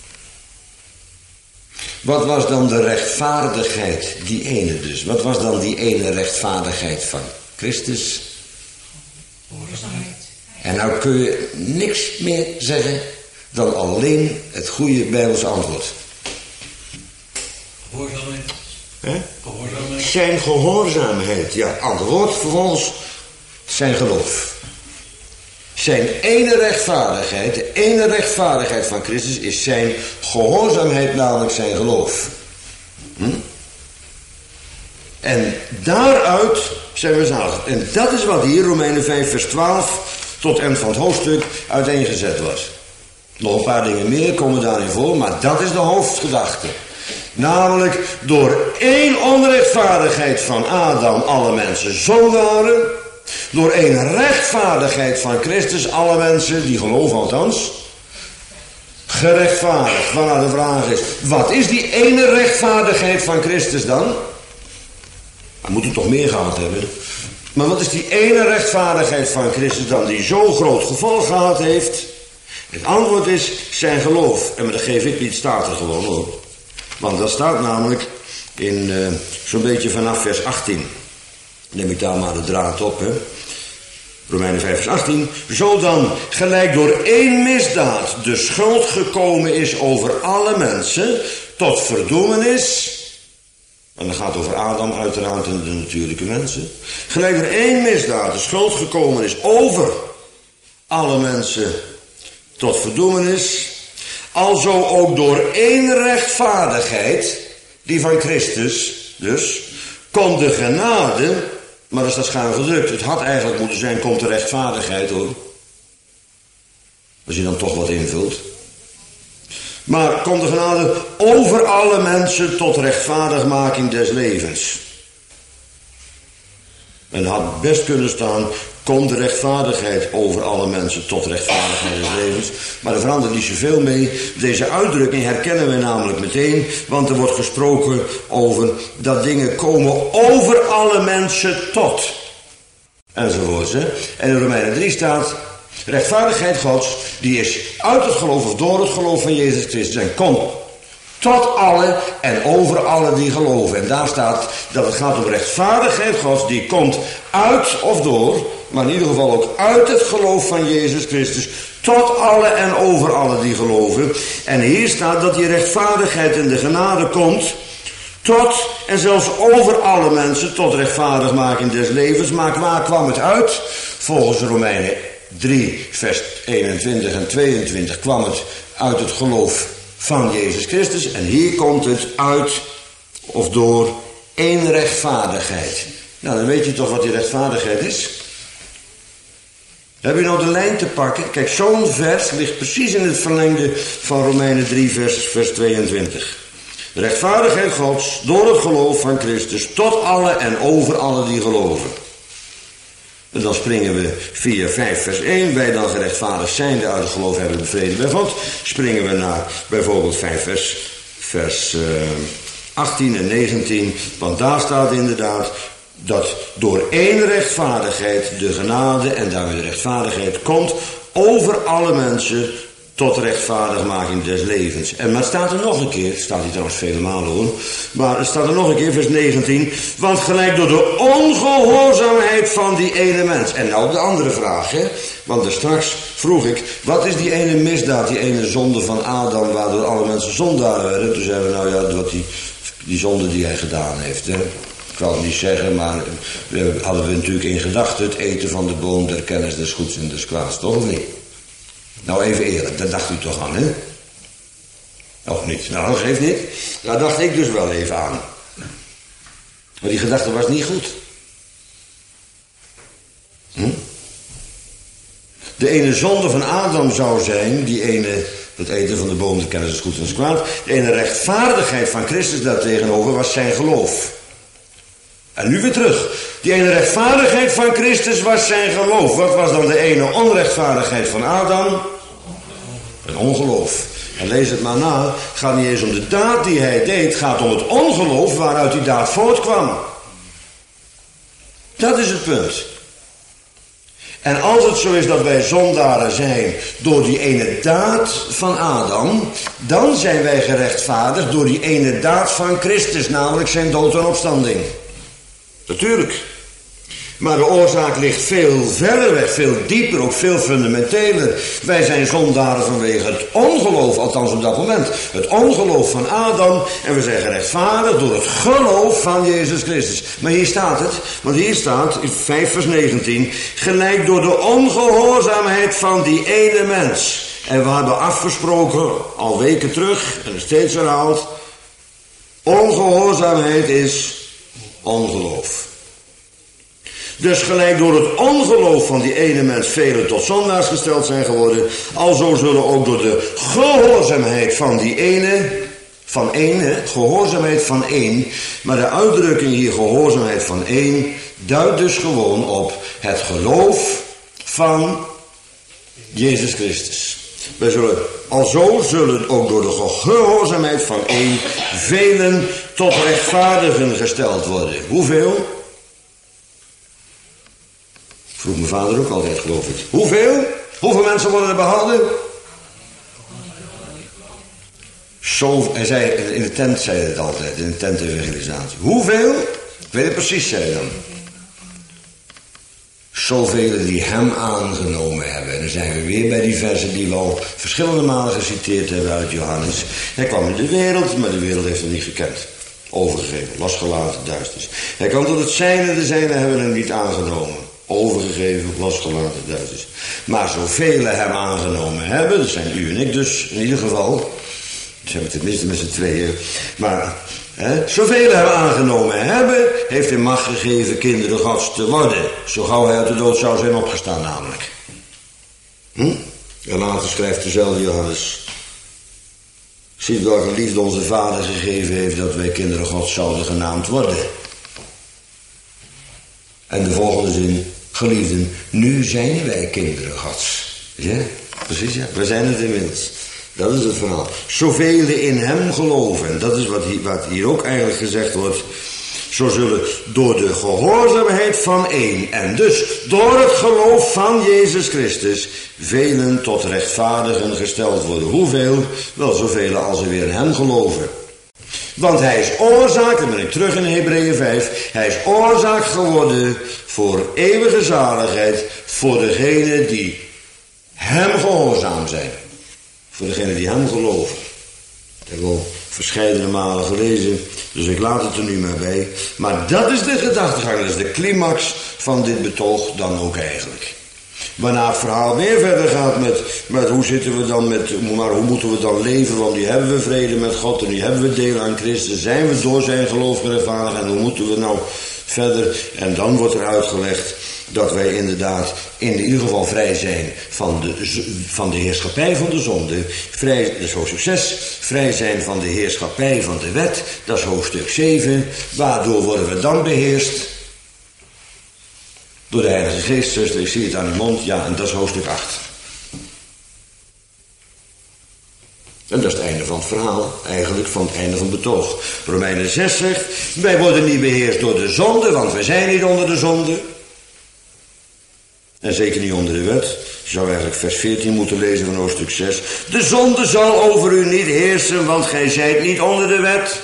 Wat was dan de rechtvaardigheid, die ene dus? Wat was dan die ene rechtvaardigheid van Christus? En nou kun je niks meer zeggen dan alleen het goede Bijbelse antwoord. Gehoorzaamheid. Hè? Gehoorzaamheid. Zijn gehoorzaamheid, ja. Antwoord vervolgens zijn geloof. Zijn ene rechtvaardigheid, de ene rechtvaardigheid van Christus is zijn gehoorzaamheid, namelijk zijn geloof. Hm? En daaruit zijn we zalig. En dat is wat hier Romeinen vijf vers twaalf tot eind van het hoofdstuk uiteengezet was. Nog een paar dingen meer komen daarin voor, maar dat is de hoofdgedachte. Namelijk door één onrechtvaardigheid van Adam alle mensen zondaren. Door één rechtvaardigheid van Christus alle mensen, die geloven althans, gerechtvaardigd. Waarna de vraag is, wat is die ene rechtvaardigheid van Christus dan? Hij moet het toch meer gehad hebben. Maar wat is die ene rechtvaardigheid van Christus dan die zo'n groot gevolg gehad heeft? Het antwoord is zijn geloof. En dat geef ik niet, staat er gewoon hoor. Want dat staat namelijk in uh, zo'n beetje vanaf vers achttien. Neem ik daar maar de draad op, hè. Romeinen vijf vers achttien. Zo dan, gelijk door één misdaad de schuld gekomen is over alle mensen, tot verdoemenis. En dat gaat over Adam uiteraard en de natuurlijke mensen. Gelijk door één misdaad de schuld gekomen is over alle mensen, tot verdoemenis. Alzo ook door één rechtvaardigheid, die van Christus dus, kon de genade, maar dat is dat schuin gedrukt. Het had eigenlijk moeten zijn, komt de rechtvaardigheid hoor. Als je dan toch wat invult. Maar komt de genade over alle mensen tot rechtvaardigmaking des levens. En dat had best kunnen staan, komt de rechtvaardigheid over alle mensen tot rechtvaardigheid des levens. Maar er verandert niet zoveel mee. Deze uitdrukking herkennen we namelijk meteen, want er wordt gesproken over dat dingen komen over alle mensen tot. enzovoort. Hè? En in Romeinen drie staat, rechtvaardigheid Gods, die is uit het geloof of door het geloof van Jezus Christus en komt tot alle en over alle die geloven. En daar staat dat het gaat om rechtvaardigheid Gods, die komt uit of door, maar in ieder geval ook uit het geloof van Jezus Christus, tot alle en over alle die geloven. En hier staat dat die rechtvaardigheid in de genade komt, tot en zelfs over alle mensen, tot rechtvaardigmaking des levens. Maar waar kwam het uit? Volgens Romeinen drie, vers eenentwintig en tweeëntwintig kwam het uit het geloof van Jezus Christus. En hier komt het uit of door één rechtvaardigheid. Nou, dan weet je toch wat die rechtvaardigheid is? Heb je nou de lijn te pakken? Kijk, zo'n vers ligt precies in het verlengde van Romeinen drie, vers, vers tweeëntwintig. De rechtvaardigheid Gods door het geloof van Christus tot alle en over alle die geloven. En dan springen we via vijf vers één. Wij dan gerechtvaardigd zijnde uit het geloof hebben de vrede bij God. Springen we naar bijvoorbeeld vijf vers, vers uh, achttien en negentien. Want daar staat inderdaad dat door één rechtvaardigheid de genade en daarmee de rechtvaardigheid komt over alle mensen tot rechtvaardigmaking des levens. En maar het staat er nog een keer, staat hier trouwens vele malen hoor, maar het staat er nog een keer, vers negentien, want gelijk door de ongehoorzaamheid van die ene mens. En nou de andere vraag, hè, want er straks vroeg ik, wat is die ene misdaad, die ene zonde van Adam, waardoor alle mensen zondaren werden? Toen zeiden we, nou ja, wat die, die zonde die hij gedaan heeft, hè. Ik wil het niet zeggen, maar we hadden we natuurlijk in gedachten het eten van de boom der kennis des goeds en des kwaads, toch of niet? Nou, even eerlijk, daar dacht u toch aan, hè? Of niet? Nou, dat geeft niet. Daar dacht ik dus wel even aan. Maar die gedachte was niet goed. Hm? De ene zonde van Adam zou zijn, die ene, het eten van de boom der kennis des goeds en des kwaads. De ene rechtvaardigheid van Christus daartegenover was zijn geloof. En nu weer terug. Die ene rechtvaardigheid van Christus was zijn geloof. Wat was dan de ene onrechtvaardigheid van Adam? Een ongeloof. En lees het maar na. Het gaat niet eens om de daad die hij deed. Het gaat om het ongeloof waaruit die daad voortkwam. Dat is het punt. En als het zo is dat wij zondaren zijn door die ene daad van Adam, dan zijn wij gerechtvaardigd door die ene daad van Christus, namelijk zijn dood en opstanding. Natuurlijk. Maar de oorzaak ligt veel verder weg, veel dieper, ook veel fundamenteler. Wij zijn zondaren vanwege het ongeloof, althans op dat moment. Het ongeloof van Adam. En we zijn gerechtvaardigd door het geloof van Jezus Christus. Maar hier staat het, want hier staat in vijf vers negentien. Gelijk door de ongehoorzaamheid van die ene mens. En we hebben afgesproken, al weken terug, en steeds herhaald. Ongehoorzaamheid is ongeloof. Dus gelijk door het ongeloof van die ene mens velen tot zondaars gesteld zijn geworden, alzo zullen ook door de gehoorzaamheid van die ene, van één, hè, gehoorzaamheid van één, maar de uitdrukking hier gehoorzaamheid van één duidt dus gewoon op het geloof van Jezus Christus. Wij zullen, alzo zullen ook door de gehoorzaamheid van één velen tot rechtvaardigen gesteld worden. Hoeveel? Vroeg mijn vader ook altijd, geloof ik. Hoeveel? Hoeveel mensen worden er behouden? Zo, hij zei, in de tent zei hij het altijd, in de tentevangelisatie. Hoeveel? Ik weet het precies, zei hij dan. Zoveel die hem aangenomen hebben. En dan zijn we weer bij die versen die we al verschillende malen geciteerd hebben uit Johannes. Hij kwam in de wereld, maar de wereld heeft hem niet gekend. Overgegeven, losgelaten, duisters. Hij kwam tot het zijne, de zijne hebben hem niet aangenomen. Overgegeven, losgelaten, duisters. Maar zoveel hem aangenomen hebben, dat zijn u en ik dus in ieder geval. Ze hebben het tenminste met z'n tweeën. Maar hè, zoveel hem aangenomen hebben, heeft hij macht gegeven kinderen Gods te worden. Zo gauw hij uit de dood zou zijn opgestaan namelijk. Hm? En later schrijft dezelfde Johannes. Ziet welke liefde onze Vader gegeven heeft dat wij kinderen Gods zouden genaamd worden. En de volgende zin, geliefden, nu zijn wij kinderen Gods. Ja, precies ja, we zijn het inmiddels. Dat is het verhaal. Zoveel in hem geloven. En dat is wat hier, wat hier ook eigenlijk gezegd wordt. Zo zullen door de gehoorzaamheid van één en dus door het geloof van Jezus Christus velen tot rechtvaardigen gesteld worden. Hoeveel? Wel zoveel als er weer in hem geloven. Want hij is oorzaak, dan ben ik terug in Hebreeën vijf, hij is oorzaak geworden voor eeuwige zaligheid voor degenen die hem gehoorzaam zijn. Voor degenen die hem geloven. Ik heb al verscheidene malen gelezen, dus ik laat het er nu maar bij. Maar dat is de gedachtegang, dat is de climax van dit betoog dan ook eigenlijk. Waarna het verhaal weer verder gaat met, met hoe zitten we dan met, maar hoe moeten we dan leven, want nu hebben we vrede met God en nu hebben we deel aan Christus, zijn we door zijn geloof gerechtvaardigd en hoe moeten we nou verder? En dan wordt er uitgelegd dat wij inderdaad in ieder geval vrij zijn van de, van de heerschappij van de zonde. Vrij, dat is hoofdstuk zes. Vrij zijn van de heerschappij van de wet. Dat is hoofdstuk zeven. Waardoor worden we dan beheerst? Door de Heilige Geest, zuster, ik zie het aan uw mond. Ja, en dat is hoofdstuk acht. En dat is het einde van het verhaal, eigenlijk van het einde van het betoog. Romeinen zes zegt, wij worden niet beheerst door de zonde, want wij zijn niet onder de zonde. En zeker niet onder de wet. Je zou eigenlijk vers veertien moeten lezen van hoofdstuk zes. De zonde zal over u niet heersen, want gij zijt niet onder de wet.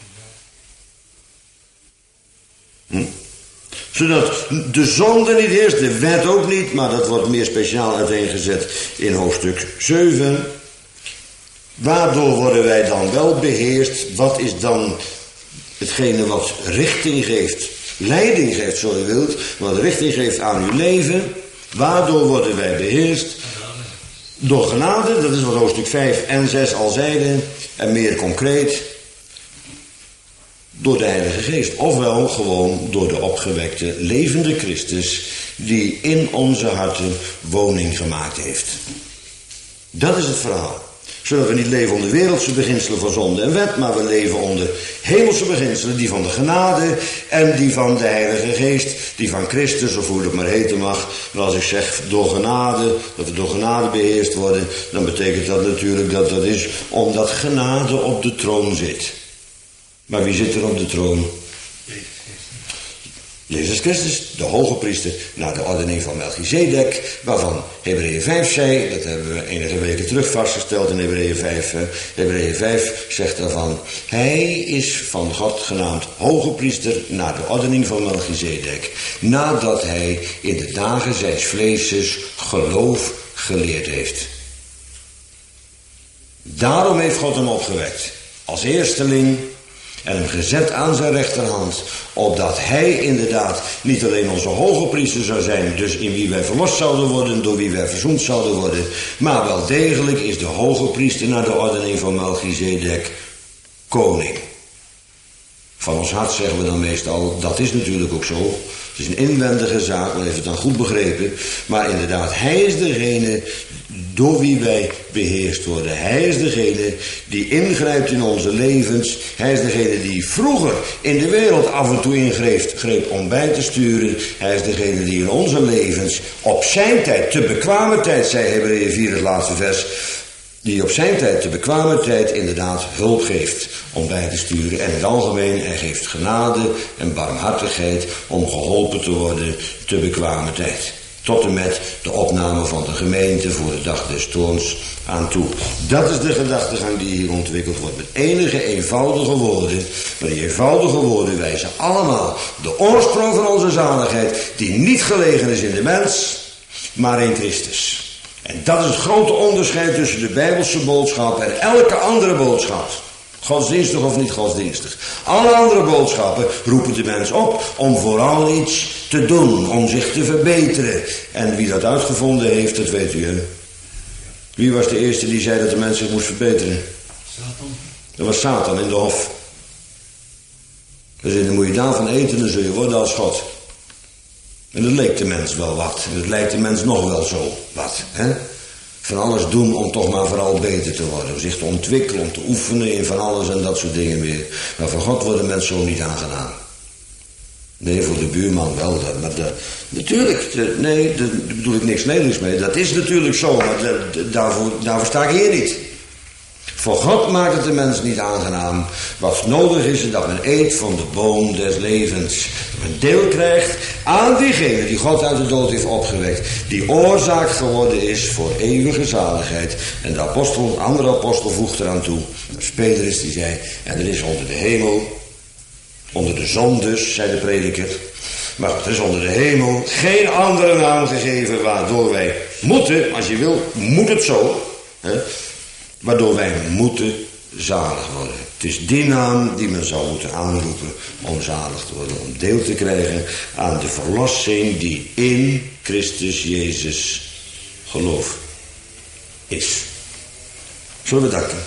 Hm? Zodat de zonde niet heerst, de wet ook niet, maar dat wordt meer speciaal uiteengezet in hoofdstuk zeven. Waardoor worden wij dan wel beheerst? Wat is dan hetgene wat richting geeft, leiding geeft, zo u wilt, wat richting geeft aan uw leven? Waardoor worden wij beheerst? Door genade, dat is wat hoofdstuk vijf en zes al zeiden, en meer concreet, door de Heilige Geest. Ofwel gewoon door de opgewekte levende Christus, die in onze harten woning gemaakt heeft. Dat is het verhaal. Zodat we niet leven onder wereldse beginselen van zonde en wet, maar we leven onder hemelse beginselen, die van de genade en die van de Heilige Geest, die van Christus, of hoe dat maar heten mag. Maar als ik zeg door genade, dat we door genade beheerst worden, dan betekent dat natuurlijk dat dat is omdat genade op de troon zit. Maar wie zit er op de troon? Jezus Christus, de hoge priester, naar de ordening van Melchizedek, waarvan Hebreeën vijf zei, dat hebben we enige weken terug vastgesteld in Hebreeën vijf. Hebreeën vijf zegt daarvan, hij is van God genaamd hoge priester naar de ordening van Melchizedek, nadat hij in de dagen zijns vleeses geloof geleerd heeft. Daarom heeft God hem opgewekt, als eersteling, en hem gezet aan zijn rechterhand, opdat hij inderdaad niet alleen onze hoge priester zou zijn, dus in wie wij verlost zouden worden, door wie wij verzoend zouden worden, maar wel degelijk is de hoge priester naar de ordening van Melchizedek koning. Van ons hart zeggen we dan meestal, dat is natuurlijk ook zo. Het is een inwendige zaak, we hebben het dan goed begrepen. Maar inderdaad, hij is degene door wie wij beheerst worden. Hij is degene die ingrijpt in onze levens. Hij is degene die vroeger in de wereld af en toe ingreep greep om bij te sturen. Hij is degene die in onze levens op zijn tijd, te bekwame tijd, zei Hebreeën vier, het laatste vers, die op zijn tijd, te bekwame tijd, inderdaad hulp geeft om bij te sturen. En in het algemeen, hij geeft genade en barmhartigheid om geholpen te worden te bekwame tijd. Tot en met de opname van de gemeente voor de dag des toorns aan toe. Dat is de gedachtegang die hier ontwikkeld wordt met enige eenvoudige woorden. Maar die eenvoudige woorden wijzen allemaal de oorsprong van onze zaligheid, die niet gelegen is in de mens, maar in Christus. En dat is het grote onderscheid tussen de Bijbelse boodschap en elke andere boodschap. Godsdienstig of niet godsdienstig. Alle andere boodschappen roepen de mens op om vooral iets te doen, om zich te verbeteren. En wie dat uitgevonden heeft, dat weet u, hè? Wie was de eerste die zei dat de mens zich moest verbeteren? Satan. Dat was Satan in de hof. Dus dan moet je daarvan eten, dan zul je worden als God. En dat leek de mens wel wat. En dat lijkt de mens nog wel zo wat, hè? Van alles doen om toch maar vooral beter te worden. Om zich te ontwikkelen, om te oefenen in van alles en dat soort dingen meer. Maar van God wordt de mens zo niet aangedaan. Nee, voor de buurman wel. Dat, maar de, natuurlijk, de, nee, daar bedoel ik niks lelijks mee. Dat is natuurlijk zo, maar de, de, daarvoor, daarvoor sta ik hier niet. Voor God maakt het de mens niet aangenaam. Wat nodig is, is dat men eet van de boom des levens. Dat men deel krijgt aan diegene die God uit de dood heeft opgewekt. Die oorzaak geworden is voor eeuwige zaligheid. En de apostel, een andere apostel voegt eraan toe. De speler is die zei, en er is onder de hemel, onder de zon dus, zei de prediker. Maar er is onder de hemel geen andere naam gegeven waardoor wij moeten, als je wil, moet het zo. Hè, waardoor wij moeten zalig worden. Het is die naam die men zou moeten aanroepen om zalig te worden. Om deel te krijgen aan de verlossing die in Christus Jezus geloof is. Zullen we danken?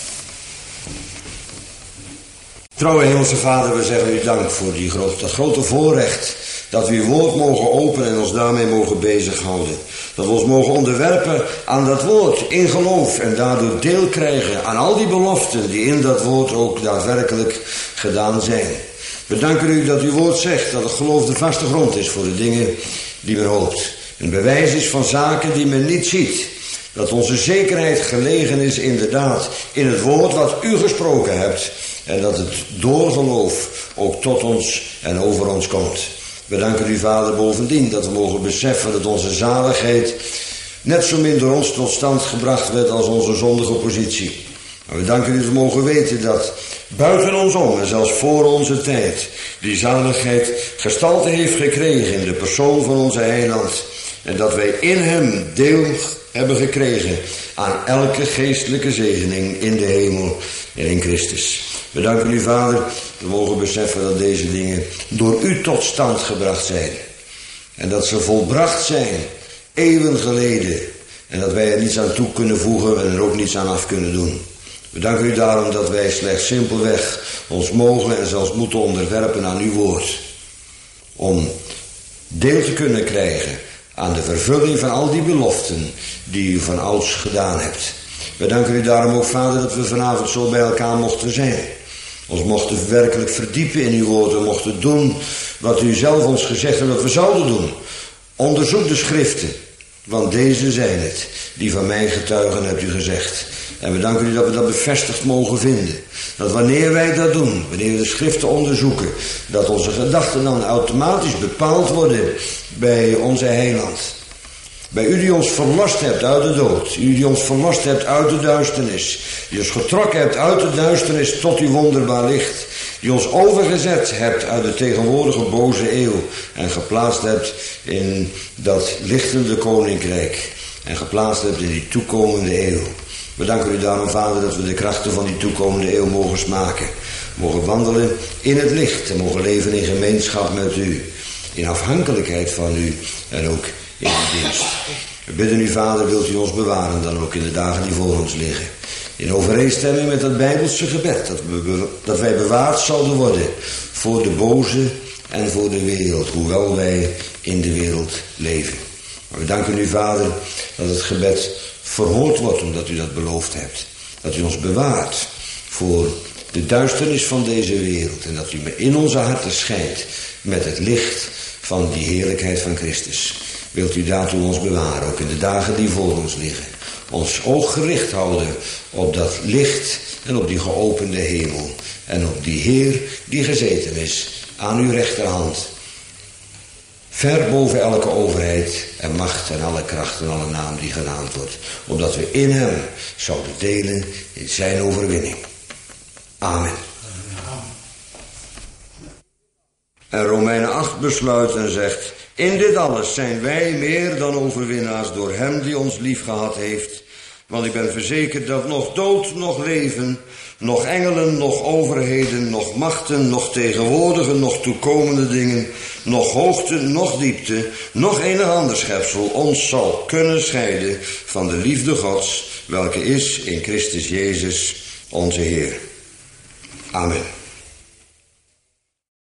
Trouwe Hemelse Vader, we zeggen u dank voor die grote, dat grote voorrecht. Dat we uw woord mogen openen en ons daarmee mogen bezighouden. Dat we ons mogen onderwerpen aan dat woord in geloof. En daardoor deel krijgen aan al die beloften die in dat woord ook daadwerkelijk gedaan zijn. We danken u dat uw woord zegt dat het geloof de vaste grond is voor de dingen die men hoopt. Een bewijs is van zaken die men niet ziet. Dat onze zekerheid gelegen is inderdaad in het woord wat u gesproken hebt. En dat het door geloof ook tot ons en over ons komt. We danken u, Vader, bovendien dat we mogen beseffen dat onze zaligheid net zo min door ons tot stand gebracht werd als onze zondige positie. Maar we danken u dat we mogen weten dat buiten ons om en zelfs voor onze tijd die zaligheid gestalte heeft gekregen in de persoon van onze heiland. En dat wij in hem deel hebben gekregen aan elke geestelijke zegening in de hemel en in Christus. We danken u, Vader, we mogen beseffen dat deze dingen door u tot stand gebracht zijn. En dat ze volbracht zijn, eeuwen geleden. En dat wij er niets aan toe kunnen voegen en er ook niets aan af kunnen doen. We danken u daarom dat wij slechts simpelweg ons mogen en zelfs moeten onderwerpen aan uw woord. Om deel te kunnen krijgen aan de vervulling van al die beloften die u van ouds gedaan hebt. We danken u daarom ook, Vader, dat we vanavond zo bij elkaar mochten zijn. Ons mochten werkelijk verdiepen in uw woord. We mochten doen wat u zelf ons gezegd hebt dat we zouden doen. Onderzoek de schriften, want deze zijn het die van mij getuigen, hebt u gezegd. En we danken u dat we dat bevestigd mogen vinden. Dat wanneer wij dat doen, wanneer we de schriften onderzoeken, dat onze gedachten dan automatisch bepaald worden bij onze heiland. Bij u die ons verlost hebt uit de dood. U die ons verlost hebt uit de duisternis. Die ons getrokken hebt uit de duisternis tot uw wonderbaar licht. Die ons overgezet hebt uit de tegenwoordige boze eeuw. En geplaatst hebt in dat lichtende koninkrijk. En geplaatst hebt in die toekomende eeuw. We danken u daarom, Vader, dat we de krachten van die toekomende eeuw mogen smaken. Mogen wandelen in het licht. En mogen leven in gemeenschap met u. In afhankelijkheid van u. En ook in de dienst. We bidden u, Vader, wilt u ons bewaren dan ook in de dagen die voor ons liggen. In overeenstemming met het Bijbelse gebed. Dat, we, dat wij bewaard zouden worden voor de boze en voor de wereld. Hoewel wij in de wereld leven. Maar we danken u, Vader, dat het gebed verhoord wordt omdat u dat beloofd hebt. Dat u ons bewaart voor de duisternis van deze wereld. En dat u in onze harten schijnt met het licht van die heerlijkheid van Christus. Wilt u daartoe ons bewaren, ook in de dagen die voor ons liggen. Ons oog gericht houden op dat licht en op die geopende hemel. En op die Heer die gezeten is aan uw rechterhand. Ver boven elke overheid en macht en alle kracht en alle naam die genaamd wordt. Opdat we in hem zouden delen in zijn overwinning. Amen. En Romeinen acht besluit en zegt: in dit alles zijn wij meer dan overwinnaars door hem die ons lief gehad heeft. Want ik ben verzekerd dat nog dood, nog leven, nog engelen, nog overheden, nog machten, nog tegenwoordige, nog toekomende dingen, nog hoogte, nog diepte, nog enig ander schepsel ons zal kunnen scheiden van de liefde Gods, welke is in Christus Jezus onze Heer. Amen.